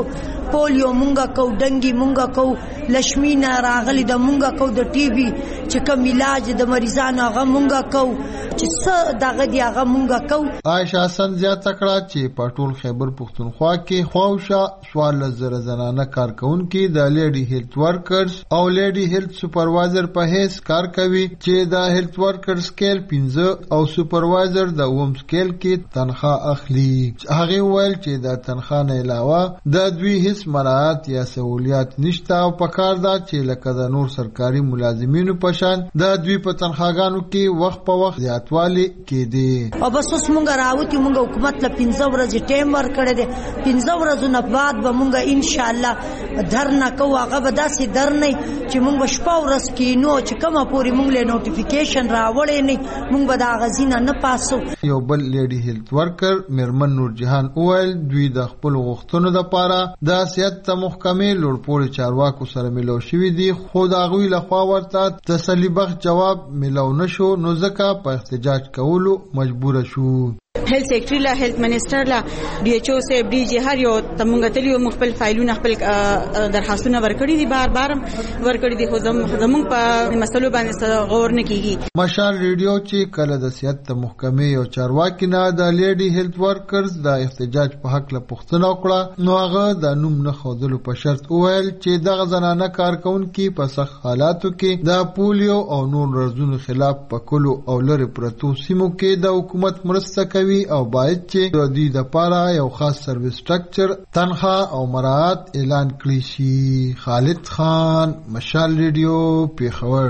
پولیو مونږه کو، ډنګي مونږه کو، لشمینا راغلی د مونږه کو، د ټي بي چې کوم علاج د مریضانو هغه مونږه کو، چې څه دغه دی هغه مونږه کو. عائشہ حسن زیاته کړه چې په ټول خیبر پښتونخوا کې خواوشا سوال زره زنانه کارکونکو د لیډي هیلث ورکرز او لیډي هیلث سپروایزر په هیڅ کار کوي چې د هیلث ورکر سکیل پنځه او سپروایزر د اوم سکیل کې تنخواه اخلي. هغه ویل چې د تنخواه نه علاوه د دوی هیڅ مراعات یا سہولیات نشته او په کار دا چې لکه د نور سرکاري ملازمینو په شان د دوی په تنخواهګانو کې وخت په وخت زیاتوالی کېدی. او بس اوس مونږ راوتی مونږ حکومت له پنځه ورځې ټیم ورکړی دی، پنځه ورځو نه بعد به مونږ ان شاء الله درنه کوو. هغه به داسې درنه چې مونږ به شپه ورځ کینو چې کومه پورې مونږ له نوټیفیکیشن راوړی نه مونږ به د هغه ځینه نه پاسو. یو بل لیډي هیلث ورکر میرمن نور جهان اویل دوی د خپل غوښتنو لپاره د صحت ته محکمې لوړپوړي چارواکو سره ملو شوي دي، خو د هغوی لخوا ورته تسلي بخش جواب ملو نشو، نو ځکه په احتجاج کولو مجبور شو. هیلث سیکرټری لا هیلث منسٹر لا ډي ایچ او سه ډي جی هر یو تمونګ تلیو خپل فایلونه خپل درخواستونه ورکړي دي، بار بار ورکړي دي، خو زموږ په مسلو باندې غور نه کیږي. مشال ریډیو چې کله د صحت محکمې او چارواکي نه د لیډي هیلث ورکرز د احتجاج په حق له پوښتنه وکړه، نو هغه د نوم نه ښودلو په شرط وویل چې دغه زنانه کارکونکي په سخت حالاتو کې د پولیو او نور مرضونو خلاف په کلو او لرې پرتو سیمو کې د حکومت مرسته کوي او باید چې د دې لپاره یو خاص سرویس سټرکچر تنخواه او مراعات اعلان کړی شي. خالد خان، مشال ریډیو، پیښور.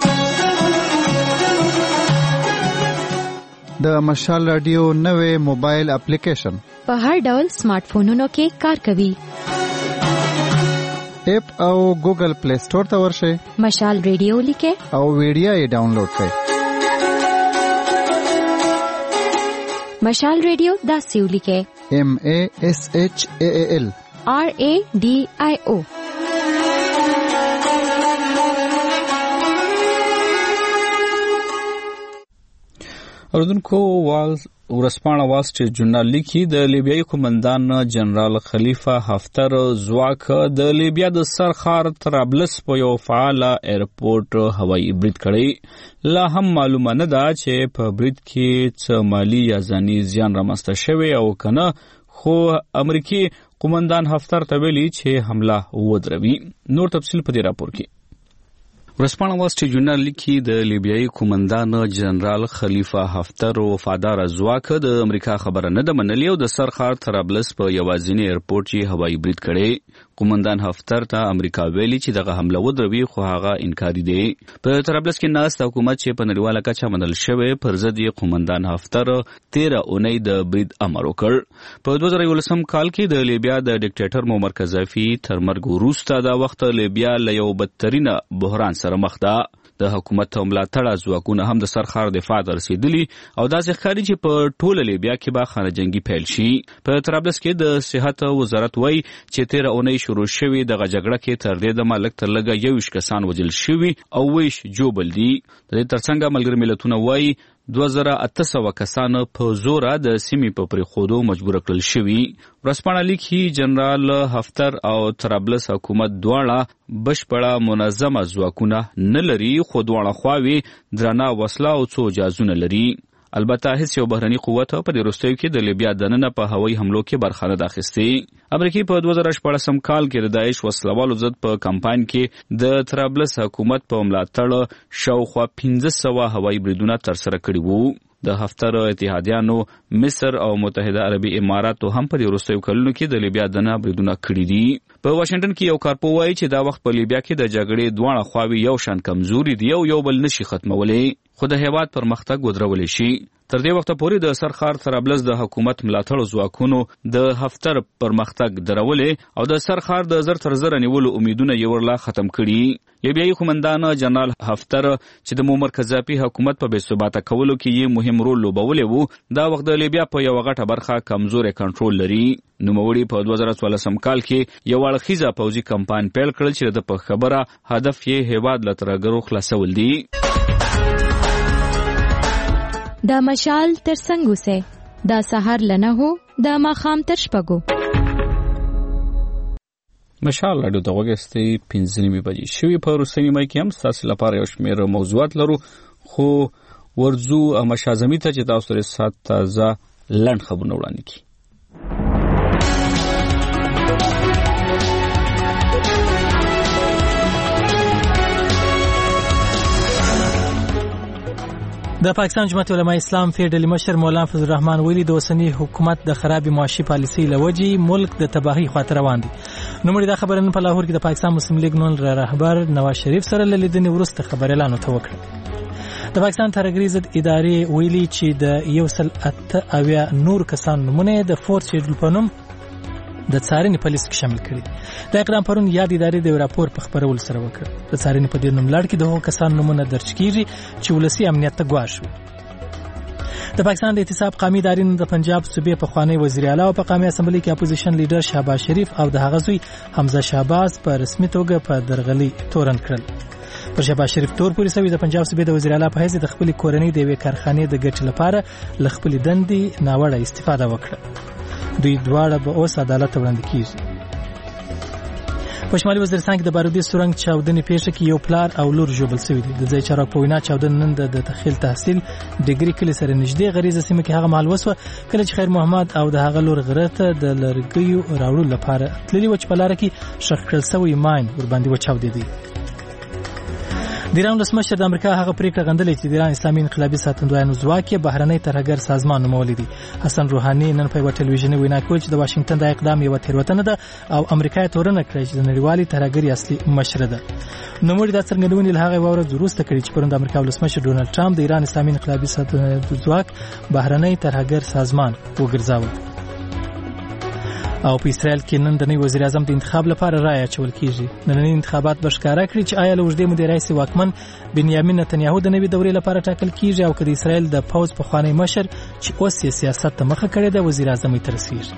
د مشال رادیو نوې موبایل اپلیکیشن په هر ډول سمارټ فونونو کې کار کوي. اپ او ګوګل پلی سٹور ته ورشئ، مشال ریډیو لیکه او ویډیو یې ډاونلوډ کړئ. مشال ریډیو دا سیو لیکه ایم ا اس ایچ ا ال آر ا ډی آی او. اردوونکو والز ورسپانه وال سټریټ جورنال لیکي د لیبیایي قومندان جنرال خلیفه حفتر ځواک د لیبیا د سرخار طرابلس په یو فعال ایرپورټ هوایي برید کړی. لا هم معلومه نه ده چې په برید کې څه مالی یا ځاني زیان رامنځته شوی او کنه، خو امریکي قومندان حفتر ته ویلي چې حمله ودروي. نور تفصیل په دې راپور کې. ورسپانه وال سټریټ جورنال لیکي د لیبیایي قومندان جنرال خلیفه حفتر وفادار ځواک د امریکا خبره نه ده منلې او د سرخار طرابلس په یوازینی ایرپورټ کې هوایي برید کړی. قومندان حفتر ته امریکا ویلي چې دغه حمله ودروي، خو هغه انکاري دی. په طرابلس کې ناست حکومت چې په نړیواله کچه منل شوی پر ضد یې قومندان حفتر تیره اونۍ د برید امر وکړ. په دوه زره یولسم کال کې د لیبیا د ډیکټیټر معمر قذافي تر مرګ وروسته دا وخت لیبیا له یو بدترینه بحران سره مخ ده. د حکومت ملاتړ ځواکونه هم د سرخار دفاع ته رسیدلي او داسې ښکاري چې په ټوله لیبیا کې به خانه جنګي پیل شي. په طرابلس کې د صحت وزارت وایي چې تیره اونۍ شروع شوې دغه جګړه کې تر دې دمه لږ تر لږه یوویشت کسان وژل شوي او ویش جوبل دي. د دې ترڅنګ ملګري ملتونه وایي دوه زره اته سوه کسان په زوره د سیمې په پرېښودو مجبور کړل شوي. ورځپاڼه لیکي جنرال حفتر او طرابلس حکومت دواړه بشپړه منظمه ځواکونه نه لري، خو دواړه خواوې درنه وسله او څو جهازونه لري. البته هیڅ یو بهرني قوت په دې وروستیو کې د لیبیا دننه په هوایي حملو کې برخه نه ده اخیستې. امریکا په دوه زره شپاړسم کال کې د داعش وسلوالو ضد په کمپاین کې د طرابلس حکومت په ملاتړ شاوخوا پنځه سوه هوایي بریدونه ترسره کړي وو. د حفتر اتحادیانو مصر او متحده عربي اماراتو هم په دې وروستیو کلونو کې د لیبیا دننه بریدونه کړي دي. په واشنګټن کې یو کارپو وایي چې دا وخت په لیبیا کې د جګړې دواړه خواوې یو شان کمزوري دي او یو بل نشي ختمولی، خو د هیواد پرمختګ ودرولی شي. تر دې وخته پورې د سرخار طرابلس د حکومت ملاتړ ځواکونو د حفتر پرمختګ درولې او د سرخار د زر تر زره نیولو امیدونه یې ورلا ختم کړي. لیبیایي قومندان جنرال حفتر چې د معمر قذافي حکومت په بې ثباته کولو کې یې مهم رول لوبولی وو، دا وخت د لیبیا په یوه غټه برخه کمزوری کنټرول لري. نوموړي په دوه زره څوارلسم کال کې یو اړخیزه پوځي کمپاین پیل کړل چې د په خبره هدف یې هیواد له ترهګرو خلاصول دي. دا مشال تر څنګه سه دا سحر لنه هو دا ماخام تر شپګو. مشال راډیو ته وګورئ پنځه نیمې بجې شوي په روسي نیمه کې هم تاسو لپاره یو شمېر موضوعات لرو خو ورځو مشازمي ته چې تاسو لري سات تازه لند خبرونه وړاندې کی د پاکستان جماعت علماء اسلام فیډرالي مشر مولانا فضل الرحمن ویلي د اوسنی حکومت د خرابې معاشي پالیسۍ لوجې ملک د تباہي خواته روان دي. نو مړي دا خبره نن په لاهور کې د پاکستان مسلم لیگ نون رهبر نواز شریف سره لیدنې وروسته خبر اعلان وکړ. د پاکستان ترهګرۍ ضد ادارې ویلي چې د یو سل اته اویا نور کسان نمونه د فورس شیډول په نوم د څارنې په لیست کې شامل کړي. د اقدام پرون یاد ادارې د راپور په خبرولو سره وکړ. د څارنې په دې نوملړ کې د هغو کسانو نومونه درج کیږي چې ولسي امنیت ته ګواښ وي. د پاکستان د احتساب قومي ادارې نن د پنجاب صوبې پخوانی وزیر اعلی او په قومي اسمبلی کې اپوزیشن لیډر شهباز شریف او د هغه زوی حمزه شهباز په رسمي توګه په درغلي تورن کړل. پر شهباز شریف تور پورې سوي د پنجاب صوبې د وزیر اعلی په حیث د خپل کورنۍ د یوې کارخانې د ګټې لپاره ل خپل دندې ناوړه استفاده وکړه. دوی دواړه به اوس عدالت وړاندې کیږي. په شمالي وزیرستان کې د بارودي سورنګ چاودنې پیښه کې یو پلار او لور ژوبل شوي دي. د ځای چارواکو په وینا چاودنه نن د تخیل تحصیل ډیګري کلي سره نږدې غریزه سیمه کې هغه مهال وسوه کله چې خیر محمد او د هغه لور غره ته د لرګیو راوړلو لپاره تللي وو چې په لاره کې ښخ کړل سوی ماین ورباندې وچاودېدی. د ایران ولسمشر د امریکا هغه پریکړه غندلې چې د ایران اسلامي انقلابي ساتندویانو ځواک یې بهرنی ترهګر سازمان نومولی دی. حسن روحاني نن په یوه ټلویزیوني وینا کې ویل چې د واشنګټن دا اقدام یوه تېروتنه ده او امریکا یې تورنه کړې چې د نړیوالې ترهګرۍ اصلي مشره ده. نوموړي دا څرګندونې له هغې یوه ورځ وروسته کړې چې پرون د امریکا ولسمشر ډونالډ ټرمپ د ایران اسلامي انقلابي ساتندوی ځواک بهرنی ترهګر سازمان وګرځاوه. او په اسرائیل کې نن د نوي وزیر اعظم د انتخاب لپاره رایه اچول کیږي. ننني انتخابات به ښکاره کړي چې آیا له اوږدې مودې راهیسې واکمن بنیامین نتنیاهو د نوې دورې لپاره ټاکل کیږي او که د اسرائیل د پوځ پخوانی مشر چې اوس یې سیاست ته مخه کړې ده وزیر اعظم یې ته رسیږي.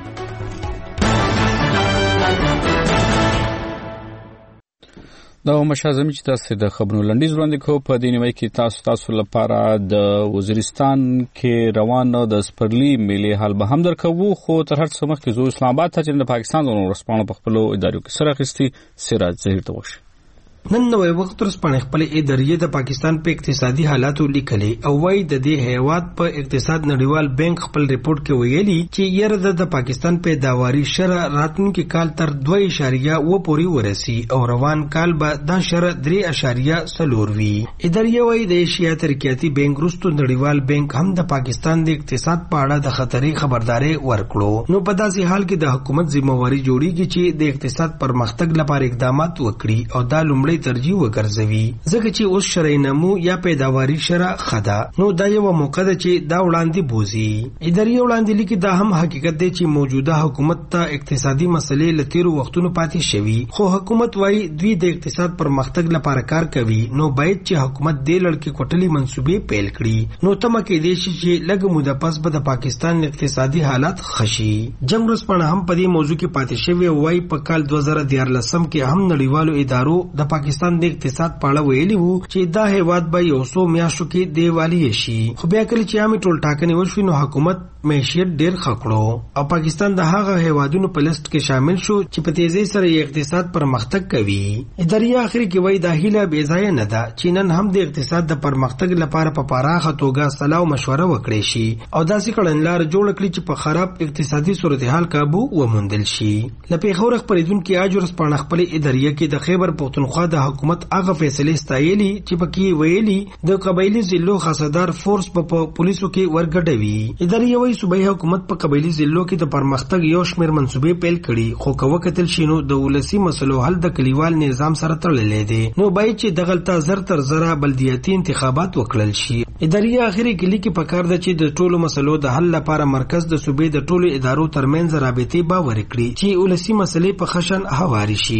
دا مشازمي چې تاسو د خبرونو لنډیز وړاندې کوو په دې نیمه کې تاسو تاسو لپاره د وزیرستان کې روان د سپرلی ملي حال به هم درکوو خو تر هر څه مخکې زو اسلام آباد ته چې د پاکستان د ورسپانو په خپل ادارو کې سره اخیستي سراج ظهیر ته وښي. نن نوې وخت ورسپانه خپل ادارې د پاکستان په اقتصادي حالاتو لیکلي او وايي د دې هیواد په اقتصاد نړیوال بانک خپل ریپورت کې ویلي چې یره د پاکستان په داواري شرع راتلونکي کال تر دوه اعشاریه و پورې ورسي او روان کال به دا شرع درې اعشاریه څلور وي. ادارې وايي د ایشیا ترقیاتي بانک وروسته نړیوال بانک هم د پاکستان د اقتصاد په اړه د خطرې خبرداري ورکړو. نو په داسې حال کې د حکومت ذمہواری جوړیږي چې د اقتصاد پرمختګ لپاره اقدامات وکړي او دا لومړی ترجیح وګرځوي ځکه چې اوس شرعي نمو یا پیداواري شرع خدا نو دا یو موقع ده چې دا وړاندې بوزي. ادارې وړاندې لیکي دا هم حقیقت دی چې موجوده حکومت ته اقتصادي مسلې لتیرو وختونو پاتې شوي خو حکومت وايي دوی د اقتصاد پرمختګ لپاره کار کوي نو باید چې حکومت دې لړ کې کوټلي منصوبې پیل کړي. نو تمه کې دی چې لږ موده پس به د پاکستان اقتصادي حالات خشي. جنگ ورسپانه هم په دې موضوع کې پاتې شوی وای په کال دوه زره دیارلسم کې هم نړیوالو ادارو د پاکستان د اقتصاد په اړه ویلي وو چې دا هیواد به یو څو میاشتو کې دیوالی شي خو بیا کله چې عامه ټول ټاکنې وشوي نو حکومت معیشت ډیر خکړو او پاکستان د هغه هیوادونو په لیست کې شامل شو چې په تیزی سره یې اقتصاد پرمختګ کوي. ادارې اخري کې وایي دا هیله بې ځایه نه ده چې نن هم د اقتصاد د پرمختګ لپاره په پراخه توګه صلاح او مشوره وکړي شي او داسې کړنلار جوړ کړي چې په خراب اقتصادي صورتحال قابو وموندل شي. له پیښور خپرېدونکي اج ورځپاڼه خپل ادارې کې د خیبر پښتونخوا د حکومت هغه فیصلې ستایلي چې پکې ویلي د قبایلی ضلعو خاصدار فورس په پولیسو کې ورګډوي. ادارې وايي صوبایي حکومت په قبایلی ضلعو کې د پرمختګ یو شمېر منصوبې پیل کړي خو که وکتل شي نو د ولسي مسلو حل د کلیوال نظام سره تړلې دي نو باید چې دغلته زر تر زره بلدیاتي انتخابات وکړل شي. ادارې اخري کې لیکي پکار ده چې د ټولو مسلو د حل لپاره مرکز د صوبې د ټولو ادارو ترمنځ رابطې باور کړي چې ولسي مسلې په خشن هواري شي.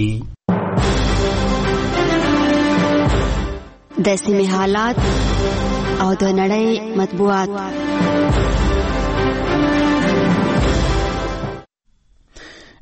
د سیمې حالات او د نړۍ مطبوعات.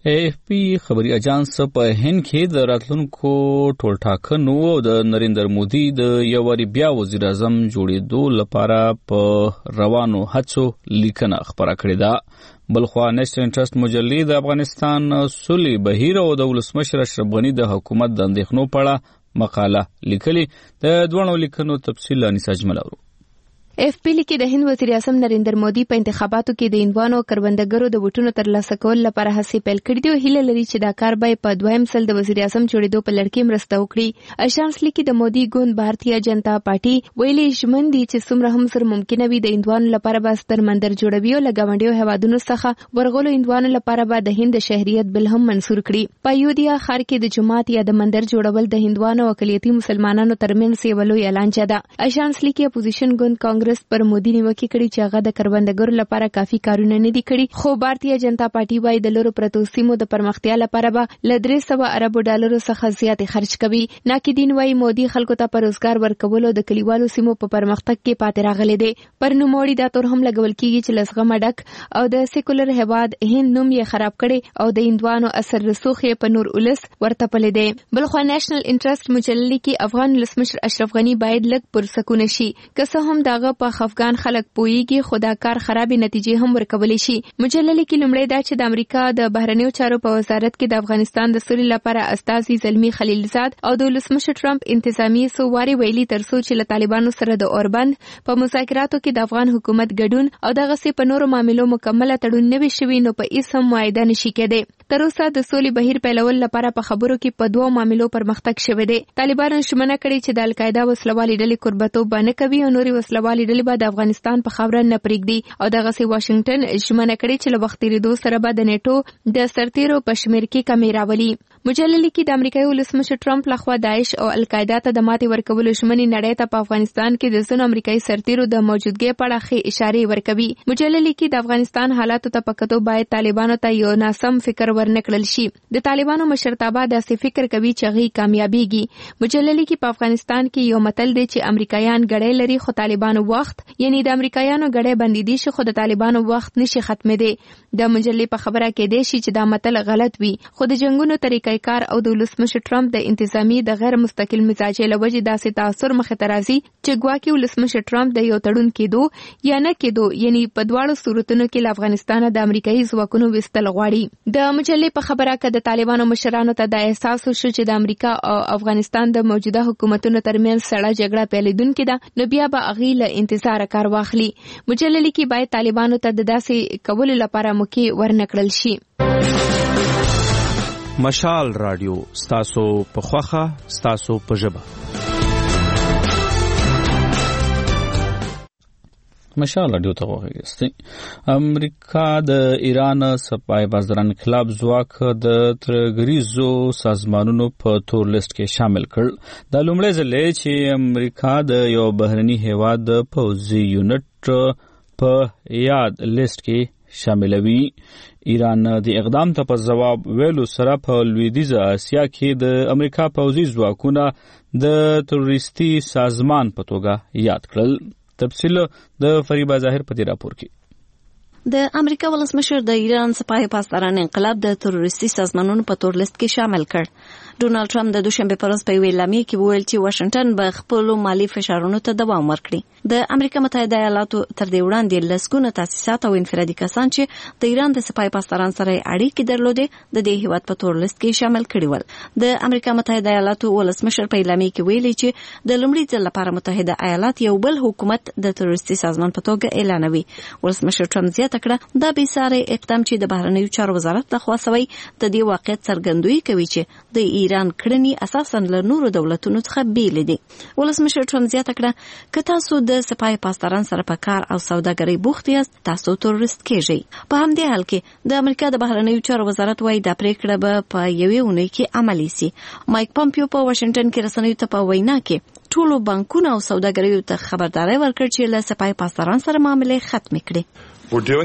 اف پی خبري اجانس په هند کې د راتلونکو ټولټاکنو او د نریندر مودي د یواري بیا وزیر اعظم جوړېدو لپاره په روانو هڅو لیکنه خبره کړې ده. بلخوا نېشنل انټرست مجلې د افغانستان سولې بهیر او د ولسمشر اشرف غني د حکومت د اندېښنو په اړه مقاله لیکلې. د دوه لیکنو تفصیل انیسا اجمل اورو. اف پی لیکي د هند وزیر اعظم نریندر مودي په انتخاباتو کې د هندوانو کروندګرو د ووټونو ترلاسه کول لپاره هڅې پیل کړې دي او هیله لري چې دا کار به په دویم ځل د وزیر اعظم جوړېدو په لړ کې مرسته وکړي. اژانس لیکي د مودي ګوند بھارتیا جنتا پارټي ویلي ژمن دي چې څومره هم سره ممکنه وي د هندوانو لپاره به ستر مندر جوړوي او له ګاونډیو هیوادونو څخه ورغلو هندوانو لپاره به د هند شهریت بل هم منسور کړي. په ایودیا ښار کې د جماعت یا د مندر جوړول د هندوانو او اقلیتي مسلمانانو ترمنځ یو لوی اعلان ده. اژانس لیکي اپوزیشن ګوند کانګرس پر مودي وکی کړي چې هغه د کروندګرو لپاره کافي کارونه نه دي کړي، خو بھارتیا جنتا پارټي وايي د لورو پرتو سیمو د پرمختیا لپاره به ل درې سوه اربو ډالرو څخه زیات خرج کوي. ناقدین وايي مودي خلکو ته پر روزګار ورکولو د کلیوالو سیمو په پرمختګ کې پاتې راغلي دي. پر نوموړي دا تور هم لګول کیږي چې لسغه مډک او د سیکولر هواد هند نوم یې خراب کړي او د هندوانو اثر رسوخ یې په نور ولس ورته پلي دي. بلخو نېشنل انټرست مجلې کې افغان ولسمشر اشرف غني باید لږ پرسکونه شي، که څه هم دغه په افغان خلک پوېږي خو دا کار خرابې نتیجې هم ورکولی شي. مجله لیکي لومړی دا چې د امریکا د بهرنیو چارو په وزارت کې د افغانستان د سولې لپاره استازي زلمي خلیلزاد او د ولسمشر ټرمپ انتظامی څو وارې ویلي تر څو چې له طالبانو سره د اوربند په مذاکراتو کې د افغان حکومت ګډون او دغسې په نورو معاملو مکمله تړون نه وي شوي نو په هیڅ هم معاهده نشي کېدی. تر اوسه د سولې بهیر پیلول لپاره په خبرو کې په دوو معاملو پرمختګ شوی دی. طالبانو ژمنه کړې چې د القاعده وسلوالې ډلې کوربتوب به نه کوي او نورې وسلوالې ډلې به د افغانستان په خاوره نه پرېږدي او دغسې واشنګټن ژمنه کړې چې له وخت تېرېدو سره به د نیټو د سرتیرو په شمېر کې کمې راولي. مجله لیکي د امریکایي ولسمشر ټرمپ لخوا داعش او القاعده ته د ماتې ورکولو ژمنې نړۍ ته په افغانستان کې د ځینو امریکایي سرتیرو د موجودګۍ په اړه ښې اشارې ورکوي. مجله لیکي د افغانستان حالاتو ته په کتو باید طالبانو ته یو ناسم فکر ورنه کړل شي. د طالبانو مشرتابه داسې فکر کوي چې هغوی کامیابیږي. مجله لیکي په افغانستان کې یو متل دی چې امریکایان ګړی لري خو طالبانو وخت، یعنی د امریکایانو ګړی بندیدي شي خو د طالبانو وخت نشي ختمېدی. د مجلې په خبره کې دی شي چې دا متل غلط وي، خو د جنگونو طریقې کار او د ولسمشر ټرمپ د انتظامی د غیر مستقل مزاجۍ له وجې داسې تاثر مخې ته راځي چې ګواکې ولسمشر ټرمپ د یو تړون کېدو یا نه کېدو، یعنی په دواړو صورتونو کې له افغانستانه د امریکایي ځواکونو ویستل غواړي. د مجلې په خبره کې د طالبانو مشرانو ته دا احساس وشو چې د امریکا او افغانستان د موجوده حکومتونو ترمنځ سړه جګړه پیلېدونکې ده، نو بیا به هغوی له انتظاره کار واخلي. مجلې لیکي باید طالبانو ته د داسې کولو لپاره موقع ورنکړل شي. مشال رادیو ستاسو په خوخه ستاسو په ژبه. مشال رادیو ته وغوښتئ. امریکا د ایران سپای بازران انقلاب ځواک د ترګریزو سازمانونو په تور لیست کې شامل کړ. دا لومړی ځل دی چې امریکا د یو بهرني هیواد د پوځي یونټ په یاد لیست کې شاملوي. ایران د اقدام ته په ځواب ویلو سره په لویدیځه اسیا کې د امریکا پوځي ځواکونه د تروریستي سازمان په توګه یاد کړل. تفصیل د فریبا ظاهر په دې راپور کې. د امریکا ولسمشر د ایران سپاه پاسداران انقلاب د تروریستي سازمانونو په تور لیست کې شامل کړ. ډونالد ټرمپ د دوشنبه پر ورځ په یوې اعلامیه کې وویل چې واشنګټن به خپلو مالي فشارونو ته دوام ورکړي. د امریکا متحده ایالاتو تر دې وړاندې لسګونه تاسیسات او انفرادي کسان چې د ایران د سپاه پاسداران سره اړیکې درلودې د دې هیواد په تور لیست کې شامل کړي ول. د امریکا متحده ایالاتو ولسمشر په اعلامیه کې ویلي چې د لومړي ځل لپاره متحده ایالات یو بل حکومت د تروریستي سازمان په توګه اعلانوي. ولسمشر ټرمپ زیاته کړه دا بې ساري اقدام چې د بهرنیو چارو وزارت لخوا شوی د دې واقعیت څرګندوي کوي چې د ایران کړنې اساساً له نورو دولتونو څخه بیل دي. ولسمشر ټرمپ زیاته کړه که تاسو د سپاه پاسداران سره په کار او سوداګرۍ بوخت یاست تاسو تروریست کیږئ. په همدې حال کې د امریکا د بهرنیو چارو وزارت وايي دا پریکړه به په یوې اونۍ کې عملي سي. مایک پامپیو په واشنګټن کې رسنیو ته په وینا کې ټولو بانکونو او سوداګریو ته خبرداري ورکړه چې له سپاه پاسداران سره معاملې ختمې کړي. We're doing it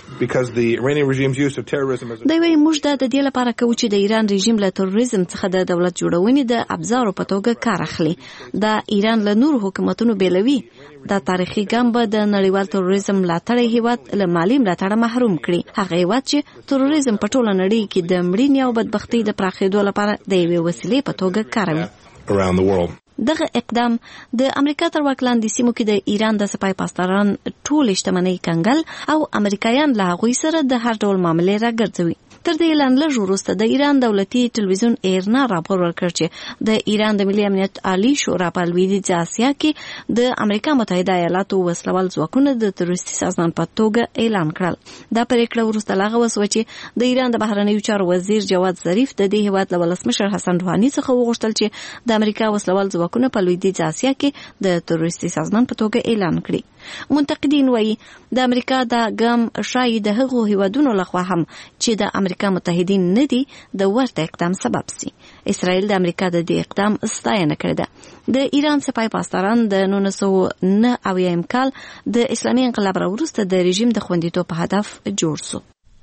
because the Iranian regime's use of terrorism as a دوی موږ د دې لپاره کوو چې د ایران رژیم له تروریزم څخه د دولت جوړونې د ابزارو په توګه کار اخلي. دا ایران له نورو حکومتونو بیلوي. دا تاریخي ګام به د نړیوال تروریزم ملاتړی هیواد له مالي ملاتړه محروم کړي. هغه هیواد چې تروریزم په ټوله نړۍ کې د مړینې او بدبختۍ د پراخېدو لپاره د یوې وسیلې په توګه کاروي. around the world. دغه اقدام د امریکا تر واک لاندې سیمو کې د ایران د سپای پاسداران ټول شتمنۍ کنګل او امریکایان له هغوی سره د هر ډول معاملې راګرځوي. تر دې اعلان لږ وروسته د ایران دولتي ټلویزیون ایرنا راپور ورکړ چې د ایران د ملي امنیت عالی شورا په لویدیځ اسیا کې د امریکا متحده ایالاتو وسلوال ځواکونه د تروریستي سازمان په توګه اعلان کړل. دا پریکړه وروسته لاغه وسوه چې د ایران د بهرنیو چارو وزیر جواد ظریف د دې هیواد له ولسمشر حسن روحاني څخه وغوښتل چې د امریکا وسلوال ځواکونه په لویدیځ اسیا کې د تروریستي سازمان په توګه اعلان کړي. منتقدین وایي د امریکا دا ګام شاید د هغو هیوادونو لخوا هم چې د امریکا متحدین نه دي د ورته اقدام سبب سي. اسرائیل د امریکا د دې اقدام ستاینه کړې ده. د ایران سپای پاسداران د نولس سوه نه اویایم کال د اسلامي انقلاب وروسته د رژیم د خوندیتوب په هدف جوړ شو.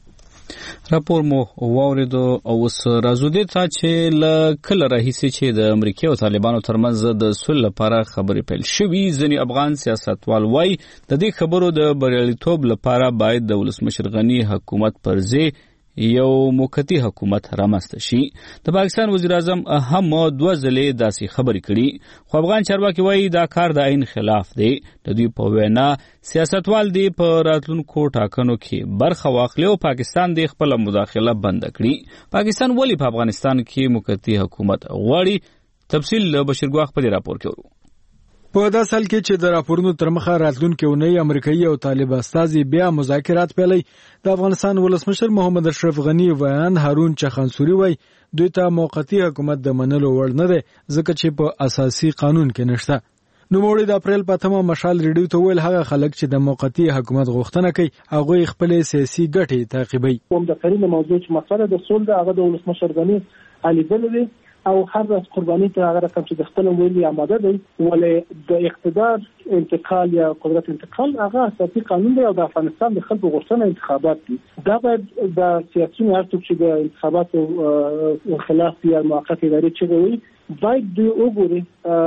راپور مو واوریدو او اوس راځو دې ته چې له کله راهیسې چې د امریکا او طالبانو ترمنځ د صلح لپاره خبرې پیل شوې. ځینې افغان سیاستوال وایي د دې خبرو د بریالیتوب لپاره باید د ولسمشر غني حکومت پر ځای یو موقتی حکومت رامنځته شي. د پاکستان وزیر اعظم هم دوه ځلې داسې خبرې کړي، خو افغان چارواکي وایي دا کار د عین خلاف دی. د دوی په وینا سیاستوال دی په راتلونکو ټاکنو کې برخه واخلي او پاکستان دی خپل مداخله بند کړي. پاکستان ولی په افغانستان کې موقتی حکومت غواړي؟ تفصیل له بشرګواخ په دې راپور کې ورو. په داسې حال کې چې د راپورونو تر مخه راتلونکي اونۍ امریکایي او طالب استازي بیا مذاکرات پیلوي، د افغانستان ولسمشر محمد اشرف غني ویان هارون چخانسوري وایي دوی ته موقتی حکومت د منلو وړ نه دی ځکه چې په اساسي قانون کې نشته. نوموړي د اپریل په اتمه مشال ریډیو ته ویل هغه خلک چې د موقتی حکومت غوښتنه کوي هغه خپل سیاسي ګټې تعقیبوي. کوم د قرینه موضوع چې مسله د صلح هغه د ولسمشر غني علي بلوي او هر ورځ قرباني ته هغه رقم چې د خپل ویلي آماده دی، ولې د اقتدار انتقال یا قدرت انتقال هغه اساسي قانون دی او د افغانستان د خلکو غوښتنه انتخابات دي. دا باید د سیاسي هرڅوک چې د انتخاباتو خلاف یا موقت اداري چغوي باید دوی وګوري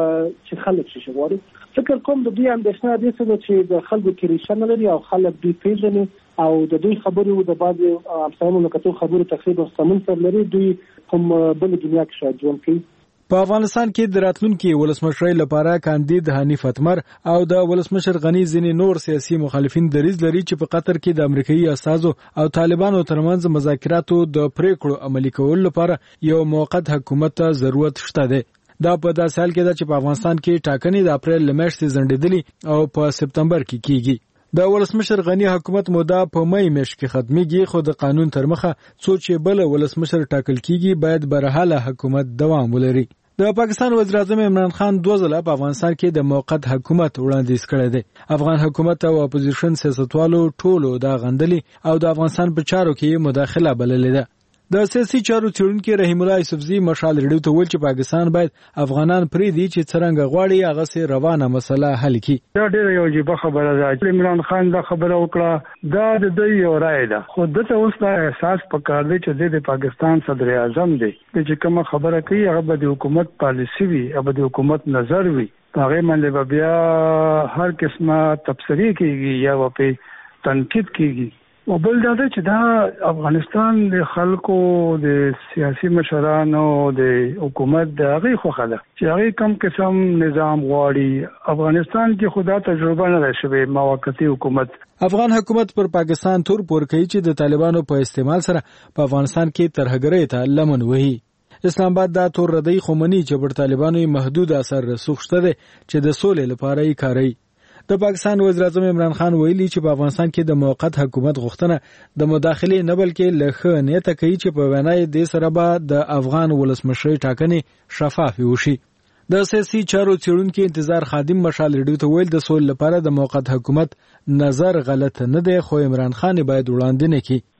چې خلک څه غواړي. فکر کوم د دوی اندېښنه دي چې د خلکو کې ریښه نه لري او خلک دوی پیژني او د دوی خبرې د بعضې افسرانو لکه خبرې تقریبا سمون سره لري، دوی هم بل دنیا کې شاید ژوند کوي. په افغانستان کې د راتلونکي ولسمشرۍ لپاره کاندید حنیف اتمر او د ولسمشر غني ځینې نور سیاسي مخالفین دریځ لري چې په قطر کې د امریکایي استازو او طالبانو ترمنځ مذاکراتو د پریکړو عملي کولو لپاره یو موقت حکومت ته ضرورت شته دی. دا په داسې حال کې ده چې په افغانستان کې ټاکنې د اپریل له میاشتې ځنډېدلې او په سپتمبر کې کیږي. د ولسمشر غني حکومت موده په مې میاشت کې ختميږي، خو د قانون تر مخه څو چې بل ولسمشر ټاکل کیږي باید برحاله حکومت دوام ولري. د پاکستان وزیر اعظم عمران خان دوه ځله په افغانستان کې د موقت حکومت وړاندیز کړی دی. افغان حکومت او اپوزیشن سیاستوالو ټولو دا غندلي او د افغانستان په چارو کې مداخله بللې ده. د سیاسي چارو څېړونکي رحیم الله یوسفزي مشال ریډیو ته ویل چې پاکستان باید افغانان پرېږدي چې څرنګه غواړي هغه سي روانه مسله حل کړي. دا ډېره یو عجیبه خبره ده چې عمران خان دا خبره وکړه، دا د دوی یو رائے ده، خو دته اوس دا احساس پکار دی چې د پاکستان صدر اعظم دی چې کومه خبره کوي هغه به د حکومت پالیسی وي، هغه به د حکومت نظر وي، هغه باندې به بیا هر قسمه تبصرې کیږي یا په تنقید کیږي. او بل دا چې دا افغانستان د خلکو د سیاسي مشرانو د حکومت د هغه خوخه ده چې هغه کم قسم نظام غواړي. افغانستان کې خدا تجربه نه شوه موقتی حکومت. افغان حکومت پر پاکستان تور پور کوي چې د طالبانو په استعمال سره په افغانستان کې ترهګرۍ ته لمن وهي. اسلام آباد دا تور ردی خومنی چې پر طالبانو محدود اثر رسوخ شته چې د سولې لپاره یې کاری. د پاکستان وزیر اعظم عمران خان ویلي چې په افغانستان کې د موقت حکومت غوښتنه د مداخلې نه بلکې له ښه نیته کوي چې په وینا یې د سره به د افغان ولسمشرۍ ټاکنې شفاف وشي. د سیاسي چارو څېړونکي انتظار خادم مشال ریډیو ته ویل د سولې لپاره د موقت حکومت نظر غلط نه دی، خو عمران خان باید وړاندې نه کړي.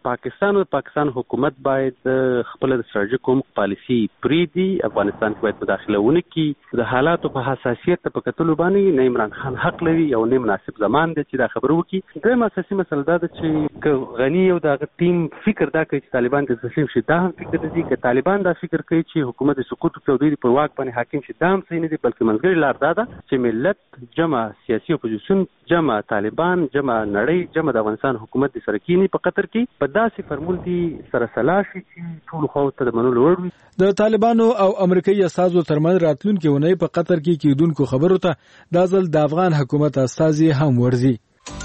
پاکستان او پاکستان حکومت باید خپل استراتیژیک کوم پالیسی پریدي افغانستان کې باید مداخله ونکړي د حالاتو په حساسیت په کتلو باندې نه عمران خان حق لري او نه مناسب زمان دی چې دا خبرو وکړي. دویم اساسي مسله دا ده چې غنی او د ټیم فکر دا کوي چې طالبان ته تسلیم شي، دا هم فکر دی چې طالبان دا فکر کوي چې حکومت سقوط او دوی په واک باندې حاکم شي، دا هم صحیح نه دی، بلکې منځګړی لار دا ده چې ملت جمع سیاسي اپوزیشن جمع طالبان جمع نړۍ جمع د افغانستان حکومت د سرکینی په قطر کې په داسې فرمول دي سره سلاشي چې ټول خو ته د منلو وړ وي. د طالبانو او امریکایي اساسو ترمن راتلونکي ونې په قطر کې کېدونکو خبرو ته د ځل د افغان حکومت استازي هم ورزي.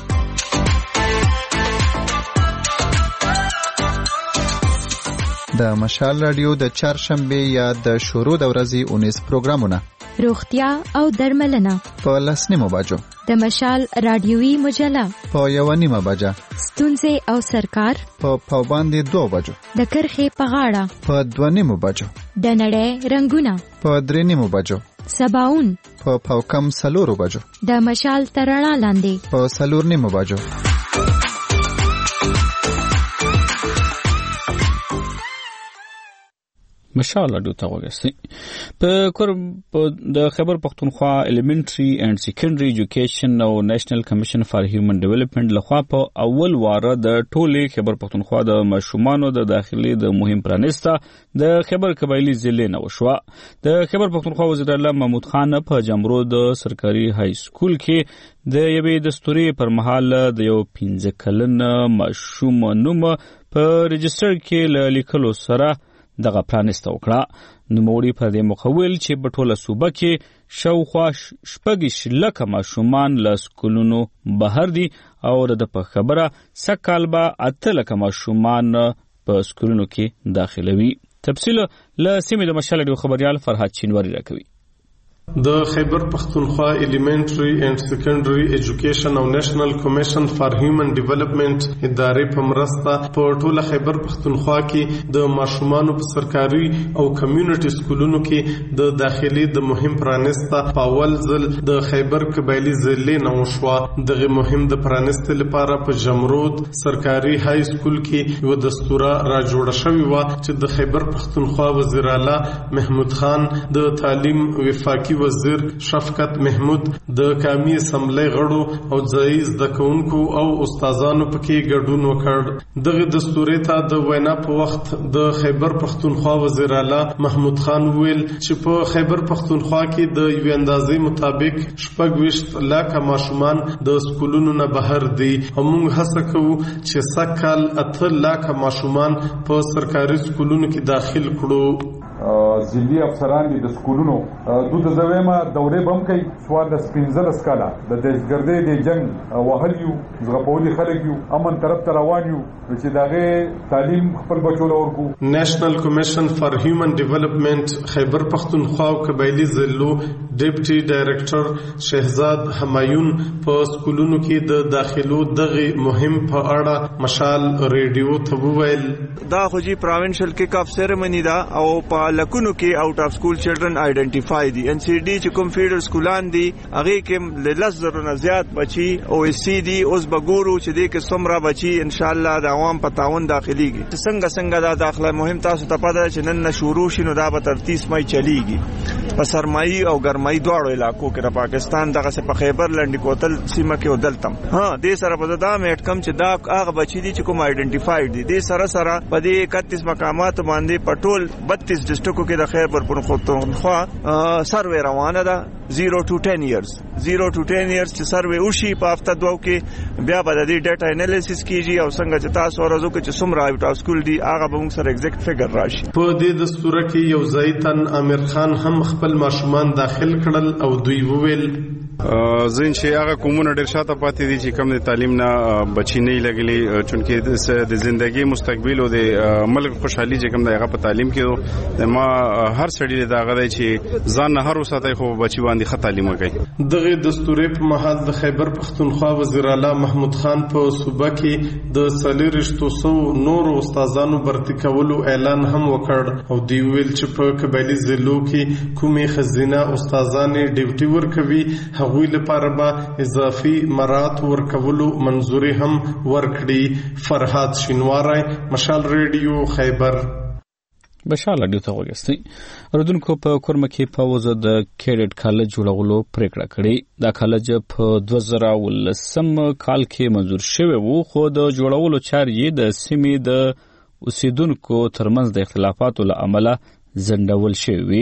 د مشال رادیو د چهارشنبه یا د شروع د ورځې اونیس پروګرامونه روغتیا او درملنه په لسنیمو بجو، د مشال رادیوي مجله په یو نیمه بجه، ستونزې او سرکار په پاوباندې دوه بجو، د کرخې په غاړه په دوه نیمو بجو، د نړۍ رنگونه په درې نیمو بجو، سباون په پاوکم سلورو بجو، د مشال ترڼا لاندې په سلور نیمو بجو. مشال اډو ته وګورئ. په کور د خیبر پختونخوا الیمنټری اند سیکنډری ایجوکیشن او نېشنل کمیشن فار هیومن ډیولپمنٹ لخوا په اول واره د ټولې خیبر پختونخوا د ماشومانو د داخلي د مهم پرانستا د خیبر قبایلی ضلع نه وشوه. د خیبر پختونخوا وزیر اعلی محمود خان په جمرو د سرکاري های سکول کې د یوې دستوري پر مهال د یو پنځه کلن ماشوم نوم په رجستر کې لیکلو سره دغه پرانسته وکړه. نوموړي پر دې مخویل چې په ټوله صوبه کې شاوخوا شپږ لکه ماشومان له سکولونو بهر دي او د په خبره سږ کال به اته لکه ماشومان په سکولونو کې داخلوي. تفصیل له سیمې د مشال ډیو خبريال فرهاد چینواری راکوي. د خیبر پختونخوا الیمنټری اند سیکنډری ایجوکیشن او نېشنل کمیشن فار هیومن ډیولپمنٹ ادارې په مرسته په ټوله خیبر پختونخوا کې د ماشومانو په سرکاري او کمیونټي سکولونو کې د داخلي د مهم پرانستا په اول ځل د خیبر قبایلی ضلع نه وشوه. دغه مهم د پرانست لپاره په جمرود سرکاري های سکول کې یو دستوره را جوړه شوې و چې د خیبر پختونخوا وزیر اعلی محمود خان د تعلیم وفاقي وزیر شفقت محمود د قومي اسمبلی غړو او ځایي زده کوونکو او استادانو پکې ګډون وکړ. دغه دستورې ته د وینا په وخت د خیبر پختونخوا وزیر اعلی محمود خان ویل چې په خیبر پختونخوا کې د یو اندازې مطابق شپږ ویشت لکه ماشومان د سکولونو نه بهر دي او موږ هڅه کوو چې سږ کال اته لکه ماشومان په سرکاري سکولونو کې داخل کړو. ځلي افسران دي د سکولونو دوی د زویمه دورې بم کوي سوال د سپینزل اسکاله د دهشتګردۍ د جنگ وهل یو زغپولي خلک یو امن طرف ته روان یو چې داغه تعلیم خپل بچو لورکو. نېشنل کمیشن فار هیومن ډیولپمنٹ خیبر پختونخوا او قبایلی ضلعو ډیپټي ډایریکټر شهزاد همایون په سکولونو کې د داخلو دغه مهم په اړه مشال ریډیو ته وویل دا خو جی پروینشل کیک اف سیریمنی دا او په لکونو کې آوټ اف سکول چلډرن آئیډنټیفای دي. ان سی ډي چې کوم فیډر سکولان دي هغه کې لس زره نه زیات بچي او اس سی دي اوس بګورو چې دې کې څومره بچي ان شاء الله د عوام په تعاون داخليږي. څنګه څنګه دا داخله مهم تاسو ته پته چې نن شروع شینو دا به تر تیس مئی چلیږي. په سرمایي او ګرمای دواړو علاقو کې د پاکستان دغه څه په خیبر لنډی کوتل سیمه کې ودلتم ها دې سره په دا میټ کم چې دا هغه بچي دي چې کوم آئیډنټیفایډ دي دې سره سره په دې اکتیس مقامات باندې پټول بتیس ډسټرکو کې د خیبر پختونخوا سروې روانه ده زیرو ټو ټین ایئرز زیرو ټو ټین ایئرز چې سروې وشي په هفته دوه کې بیا به د دې ډیټا انالیسس کیږي او څنګه چې تاسو ورځو کې چې څومره آوټ سکول دي هغه به موږ سره ایگزیکټ فګر راشي. په دې دستور کې یو ځایتن امیر خان هم خپل ماشومان داخل کړل او دوی وویل زین چې هغه کومونه ډیر شاته پاتې دي چې کم د تعلیم نه بچی نه لګلي چونکه د ژوندۍ مستقبل او د ملک خوشحالي چې کم د هغه په تعلیم کې ما هر سړی دا غوډي چې ځان نه هر وساته خو بچی باندې خط تعلیم کوي. دغه دستوري په محل د خیبر پختونخوا وزیر اعلی محمود خان په صوبه کې د سلیرشتو سو نور استادانو برتی کولو اعلان هم وکړ او دی ویل چې په قبایلی ضلعو کې کومې خزینه استادان ډیوټي ورکوي هغوی لپاره به اضافي مرات ورکولو منظوري هم ورکړي. فرهاد شینواری، مشال ریډیو، خیبر. بشار لاډیو ته وګورئ. اردوونکو په کورمه کې پوز د کیډټ کالج جوړولو پریکړه کړې. دا کالج په دوه زره ولسم کال کې منظور شوی وو، خو د جوړولو چارې د سیمې د اوسیدونکو ترمنځ د اختلافاتو له امله ځنډول شوی.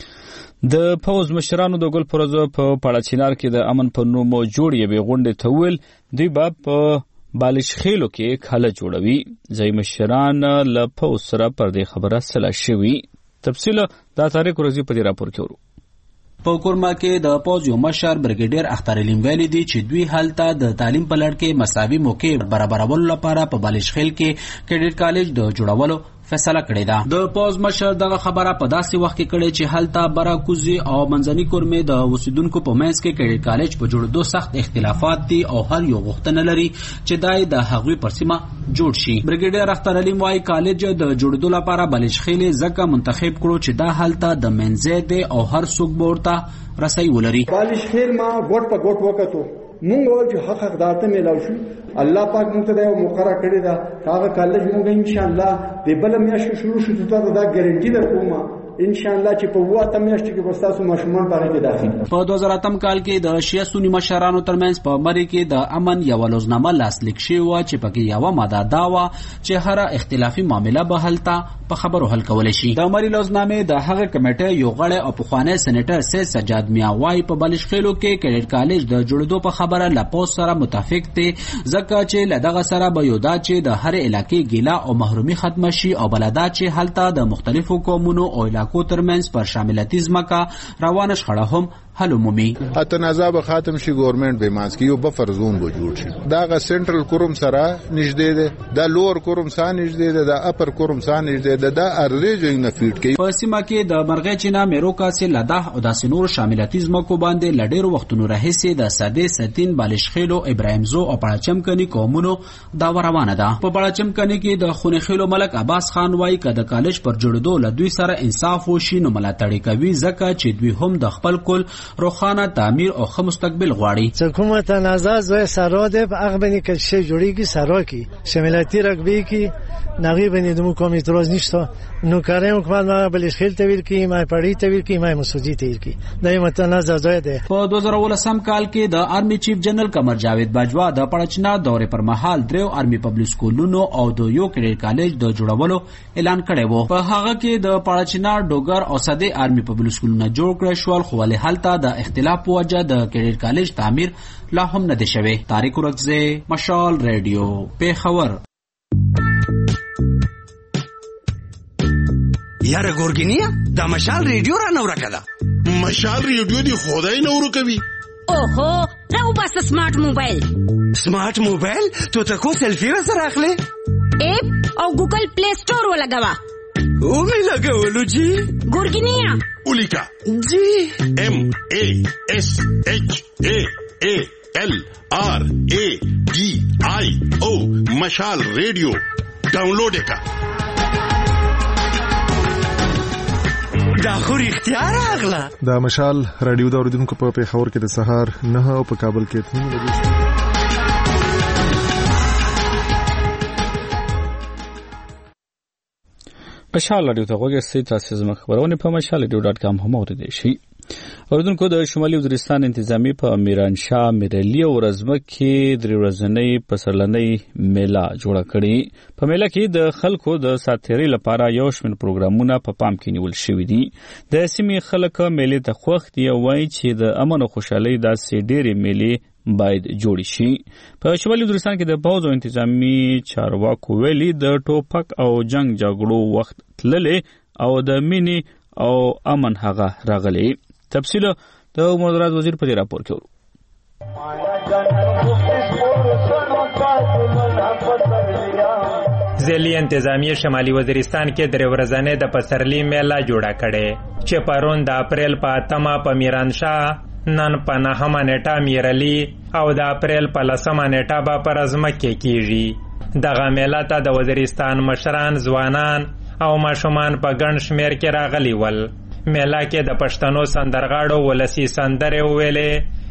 د پوز مشرانو د ګل پروژه په پاړاچینار کې د امن په نوم جوړ یوې غونډې ته ویل دوی به په بالش خېلو کې کالج جوړوي. ځای مشران له پوز سره پر دې خبره سلا شوي. تفصیل دا تاریخ ورځي په دې راپور کې ورو. په کورما کې د پوز یو مشر برګیډیر اختر علیم ویلي دي چې دوی هلته د تعلیم په لړ کې مساوي موقع برابرولو لپاره په بالش خېل کې کیډټ کالج د جوړولو فیصله کړې ده. د پوز مشر دغه خبره په داسې وخت کې کړې چې هلته براکوزي او منځني کورمې د اوسیدونکو په منځ کې کیډټ کالج په جوړېدو سخت اختلافات دي او هر یو غوښتنه لري چې دای د هغوی پر سیمه جوړ شي. برګیډیر اختر علیم وايي کالج د جوړېدو لپاره بالش خېل ځکه منتخب کړو چې دا هلته د منځې دی او هر څوک به ورته رسۍ ولري. بالش خېل ما ګوټ په ګوټ وکړو، مونږ وایو چې حق حقدار ته میلاو شو. الله پاک موږ ته دا مقرره کړی دا هغه کالج موږ ان شاء الله د بل میاشتې شروع شو ته دا ګارانټي درکوم ان شاء الله چې په واته میاشتې کې وستاسو ماشومان په کې داخل. په دوه زره اتم کال کې د شیعه سنی مشرانو ترمنځ په مری کې د امن یو لوزنامه لاسلیک شوی و چې پکې یو ماده دا و چې هر اختلافي معاملې به هلته په خبرو حل کول شي. د مری لوزنامه د هغه کمیټې یو غړی او پخوانی سېنیټر سید سجاد میاں وايي په بالش خېلو کې کیډټ کالج د جوړېدو په خبره لا پوس سره متفق دي ځکه چې لدغه سره به یو دا چې د هر علاقې ګیلا او محرومي ختم شي او بلدا چې هلته د مختلفو قومونو او علاقو ترمنځ پر شاملتي ځمکه روانه شخړه هم حل مومي. تنازع به ختم شي، ګورنمنت به مانس کې یو بفر زون به جوړ شي. دا غ سنټرل کوروم سره نږدې ده، دا لوور کوروم سره نږدې ده، دا اپر کوروم سره نږدې ده، دا ارزه جوړ نه فیټ کوي. په سیمه کې د مرغې چینا میروکا سي لدح او د سنور شاملتي ځمکو باندې لډیر وختونو راهسي د ساده ستین بالش خېلو ابراهیمزو او پړاچم کني قومونو دا روانه ده. په پړاچم کني کې د خونې خېلو ملک عباس خان وايي کده کالج پر جوړېدو له دوی سره انصاف وشي نو ملاتړي کوي ځکه چې دوی هم د خپل کل روخانه تعمیر او ښه مستقبل غواړي. حکومت تنازع زوی سراده په هغه باندې کې شی جوړیږي سرا کی شمالتی رقبی کی نغی باندې دمو کوم اعتراض نشته. نو کاریم حکومت ما بلش خیل تویل کی ما پړی تویل کی ما مسعودی تویل کی دایمه تنازع زوی ده. په دوه زره ولسم کال کې د آرمی چیف جنرال قمر جاوید باجوا د پړچنا دورې پر مهال دریو آرمی پبلک سکولونو او د یو کیډټ کالج د جوړولو اعلان کړی وو. په هغه کې د پړچنا ډوګر او سده آرمی پبلک سکولونه جوړ کړل شو خو له حالت د اختلاف په وجه د کیډټ کالج تعمیر لا هم نه دی شوی. طارق ورکزه، مشال ریډیو، پیښور. یاره ګورګینیا دا مشال ریډیو را نو راکړه. مشال ریډیو دی خدای نو ورکوي. اوهو راو بس سمارټ موبایل. سمارټ موبایل ته تاسو سلفي سره اخلي؟ اپ او ګوګل پلی سٹور ولګوا. او می لګولو جی ګورګینیا اولیکا جی ام ا اس اچ ا ا ال آر ا ڈی آئی او مشال ریڈیو ډاونلوډ کا. دا خو اختیار اغلا. دا مشال رادیو دا اوریدونکو په پیښور کې د سهار نه او په کابل کې اته بجې. مشال رادیو ته وګورئ، تاسو زما خبرونه په مشال رادیو ډاټ کام هم اوریدئ شئ. اوریدونکو د شمالي وزیرستان انتظامی په میرانشاه میرلی او رزمه کې درې ورځنۍ پسرلنۍ میله جوړه کړې. په میله کې د خلکو د ساتیري لپاره یو شمېر پروګرامونه په پام کې نیول شوي دي. د سیمې خلک میلې ته خوښ دي او وایي چې د امن او خوشحالۍ داسې ډېرې میلې باید جوړ شي. په شمالي وزیرستان کې د پوځ او انتظامی چارواکو ویلي د ټوپک او جنگ جګړو وخت تللی او د مینې او امن هغه راغلی. تفصیل د مدرات وزیر په دې راپور کې ورو. ځلې انتظامی شمالي وزیرستان کې درې ورځې د پسرلی میله جوړه کړې چې پرون د اپریل په اتمه په میرانشاه، نن په نهمه نیټه میرلی او د اپریل په لسمه نیټه به په رزمه کې کیږي. دغه میله ته د وزیرستان مشران، ځوانان او ماشومان په ګڼ شمېر کې راغلي ول. میله کې د پښتنو سندرغاړو ولسی سندرې وویلې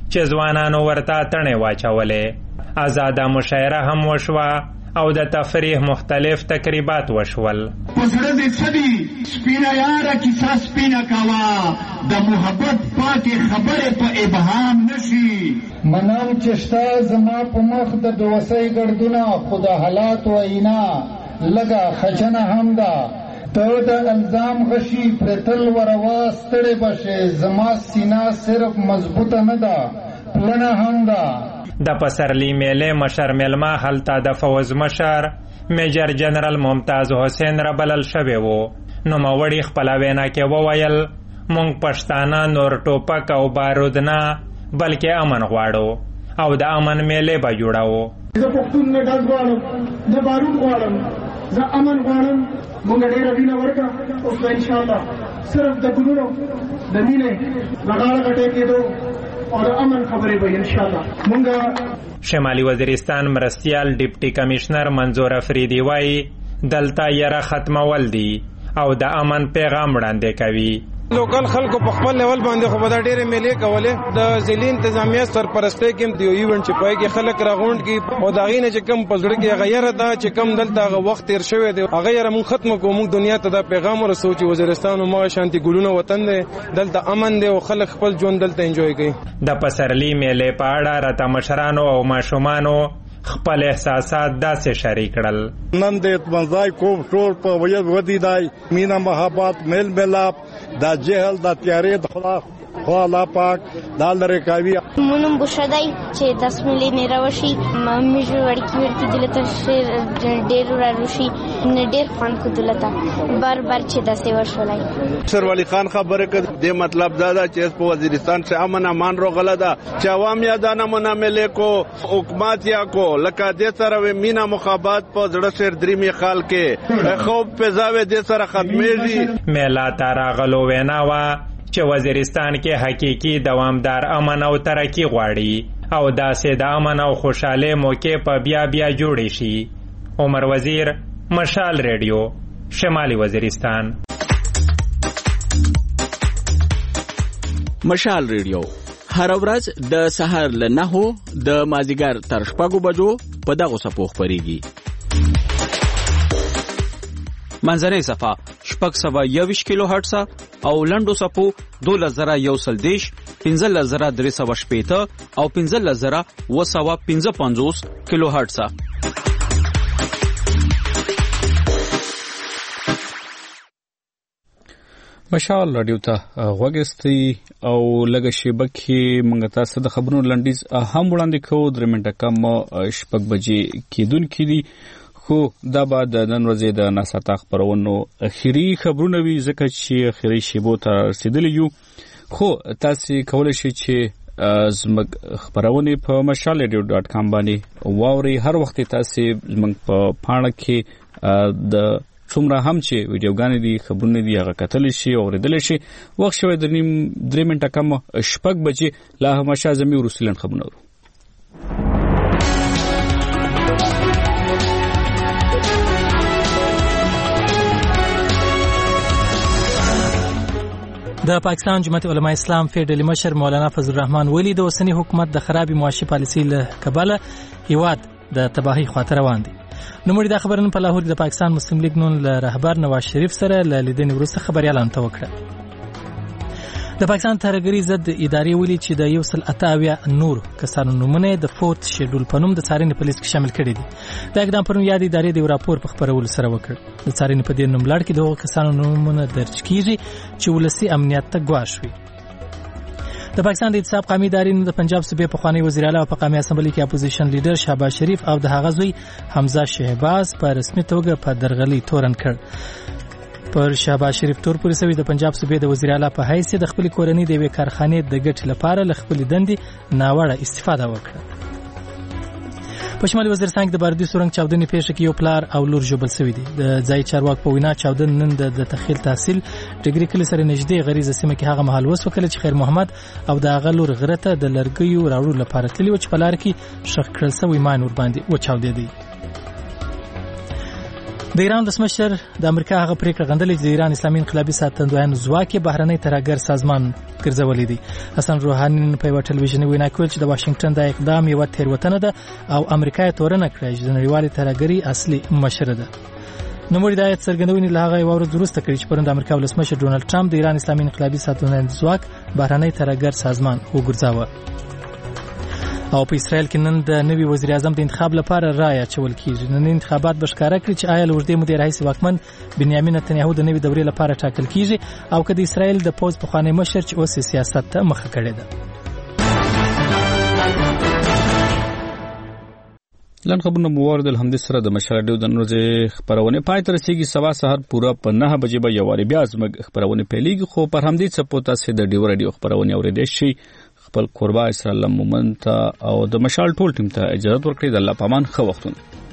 چې ځوانانو ورته تڼې واچولې. آزاده مشاعره هم وشوه او د تفریح مختلف تقریبات وشول. پسړه دې سدي سپینا یاره کیسه سپینا کاوه د محبت پاکه خبره په ابهام نشي. منام چشتا زما په مخ د دوسۍ ګردونه خدا حالات وینا لگا خجنه هم ده ته د الزام غشي پرتل وروا ستړې بشه زما سینا صرف مضبوطه نه ده پلنه هم ده. د پسرلی میله مشر میلمه هلته د فوز مشر میجر جنرال ممتاز حسین را بلل شوی وو. نو موړي خپل وینا کې وویل مونږ پښتانه نور ټوپک او بارود نه بلکې امن غواړو او د امن میله به جوړاو. زه پښتون نه ډاډ غواړم زه بارود غواړم زه امن غواړم. مونږ ډېره وینه ورکړه اوس ان شاء الله صرف د ګلونو د مینې لغاړه غټې کېدو اور امن خبرې به ان شاء الله. مونږ شمالي وزیرستان مرستیال ډیپټي کمشنر منظور افریدي وایي دلته یره ختمول دي او د امن پیغام وړاندې کوي. لوکل خلکو په خپل لیول باندې خو به دا ډېرې میلې کولې. د ضلعي انتظامیه سرپرستۍ کې د یو ایونټ چې پای کې خلک راغونډ کی او د هغې نه چې کم په زړه کې هغه یره ده چې کم دلته هغه وخت تېر شوی دی هغه یره مونږ ختمه کړو. مونږ دنیا ته دا پیغام ورسوو چې وزیرستان هماغه شانتي ګلونه وطن دی دلته امن دی او خلک خپل ژوند دلته انجوی کوي. د پسرلي میلې په اړه راته مشرانو او ماشومانو خپل احساسات داسې شریک کړل. نن د اطمنځای کوم ټول په وجه ودی دی مینا محبت میل ملاپ دا جهل دا تیارې د خدا خو الله پاک دا لري کوي. مونږ بوشدای چې دس ملي نه راوشي مې جو ورکی ورکی دلته شیر ډېر راوشي نه ډېر خوان کو دلته بار بار چې داسې ورشولای. سر ولی خان خبره کړ د مطلب دا دا چې په وزیرستان څخه امن امان روغله ده چې عوام یا دانه منامله کو حکومت یا کو لکه د سره مینا مخابات په زړه شهر درې می خال کې خوب په زاوی د سره ختمېږي. میلا تراغلو ویناوا چې وزیرستان کې حقیقي دوامدار امن او ترقی غواړي او داسې د امن او خوشاله موقع په بیا بیا جوړ شي. عمر وزیر، مشال ریډیو، شمالي وزیرستان. مشال ریډیو هر ورځ د سهار له نهو د مازیګر تر شپږو بجو په دغه صفو خپرېږي. منځنۍ صفه شپږ سوه یوویشت کیلو هرټز او لنډو صفو دولس زره یو سل دېرش پنځلس زره درې سوه شپېته او پنځلس زره اوه سوه پنځه پنځوس کیلو هرټز. مشال رادیو ته غوږ او لږه شیبه کې موږ تاسو د خبرونو لنډیز هم وړاندې کوو. درې منټه کم شپږ بجې کېدونکي دي. خو دا به د نن ورځې د ناساته خپرونو اخري خبرونه وي ځکه چې اخري شیبو ته رسېدلي یو. خو تاسو کولی شئ چې زموږ خپرونې په مشال ریډیو ډاټ کام باندې واورئ. هر وخت تاسو زموږ په پاڼه کې د څومره هم چې ویډیوګانې دي خبرونه دي هغه کتلی شي او اورېدلی شي. وخت شوی د نیم درې منټه کم شپږ بجې لا هم شاه زمي وروستي لنډ خبرونه اورو. د پاکستان جمعیت علماء اسلام فیډرالي مشر مولانا فضل الرحمن ولی د اوسنی حکومت د خرابې معاشي پالیسۍ له کبله هیواد د تباهۍ خواته روان دی. نوموړي دا خبرونه په لاهور د پاکستان مسلم لیگ نون له رهبر نواز شریف سره له لیدنې وروسته خبریالانو ته وکړه. د پاکستان ترهګرۍ ضد ادارې ویلي چې د یو سل اته اویا نور کسانو نومونه د فورت شیډول په نوم د څارنې په لیست کې شامل کړي دي. دا اقدام پرون یاد ادارې د یو راپور په خپرولو سره وکړ. د څارنې په دې نوملړ کې د هغو کسانو نومونه درج کیږي چې ولسي امنیت ته ګواښ وي. د پاکستان د اعتصاب قومي ادارې د پنجاب صوبې پخوانی وزیر اعلی او په قومي اسمبلی کې اپوزیشن لیډر شهباز شریف او د هغه زوی حمزه شهباز په رسمي توګه په درغلي تورن کړ. پر شهباز شریف تور پورې سوي د پنجاب صوبې د وزیر اعلی په حیث د خپل کورنۍ د یوې کارخانې د ګټې لپاره له خپل دندې ناوړه استفاده وکړه. په شمالي وزیرستان کې د باردي سورنګ چاودنې پیښه کې یو پلار او لور ژوبل شوي دي. د ځایي چارواکو په وینا چاودنه نن د تخیل تحصیل ډګري کلي سره نږدې غریزه سیمه کې هغه مهال وسوه کله چې خیر محمد او د هغه لور غره ته د لرګیو راوړلو لپاره تللي وو چې په لاره کې ښخ کړل شوی ماین ورباندې وچاودېدی. د ایران ولسمشر د امریکا هغه پریکړه غندلې چې د ایران اسلامي انقلابي ساتندویانو ځواک بهرنی ترهګر سازمان ګرځولې دي. حسن روحاني په یو ټلویزیوني وینا کې ویل چې د واشنگټن د اقدام یو تیروتنه ده او امریکا یې تورنه کړې چې د نړیوالې ترهګرۍ اصلي مشر ده. نوموړي د آیت څرګندونې له هغه یو ورځ وروسته کړې چې پرون د امریکا ولسمشر ډونالد ټرمپ د ایران اسلامي انقلابي ساتندویانو ځواک بهرنی ترهګر سازمان وګرځاوه. او په اسرائیل کې نن د نوي وزیر اعظم د انتخاب لپاره رائے اچول کیږي. نن انتخابات به ښکاره کړي چې آیا لوړدې مودې راهیسې واکمن بنیامین نتنیاهو د نوي دورې لپاره ټاکل کیږي او که د اسرائیل د پوز پخوانی مشر چې اوس سیاست ته مخه کړې ده. لن خبرونه موارد الحمد سره د مشال ډیو د نورځ خبرونه پای تر سیږي سوا سحر پورا په نه بجې به یواري بیا زمګ خبرونه پیلېږي خو پر همدې څه پوتا سي د ډیو رادیو خبرونه اورېدې شي. خپل قربا اسرائیل مومنت او د مشال ټول ټیم ته اجازه ورکړي. د الله پامان خو وختونه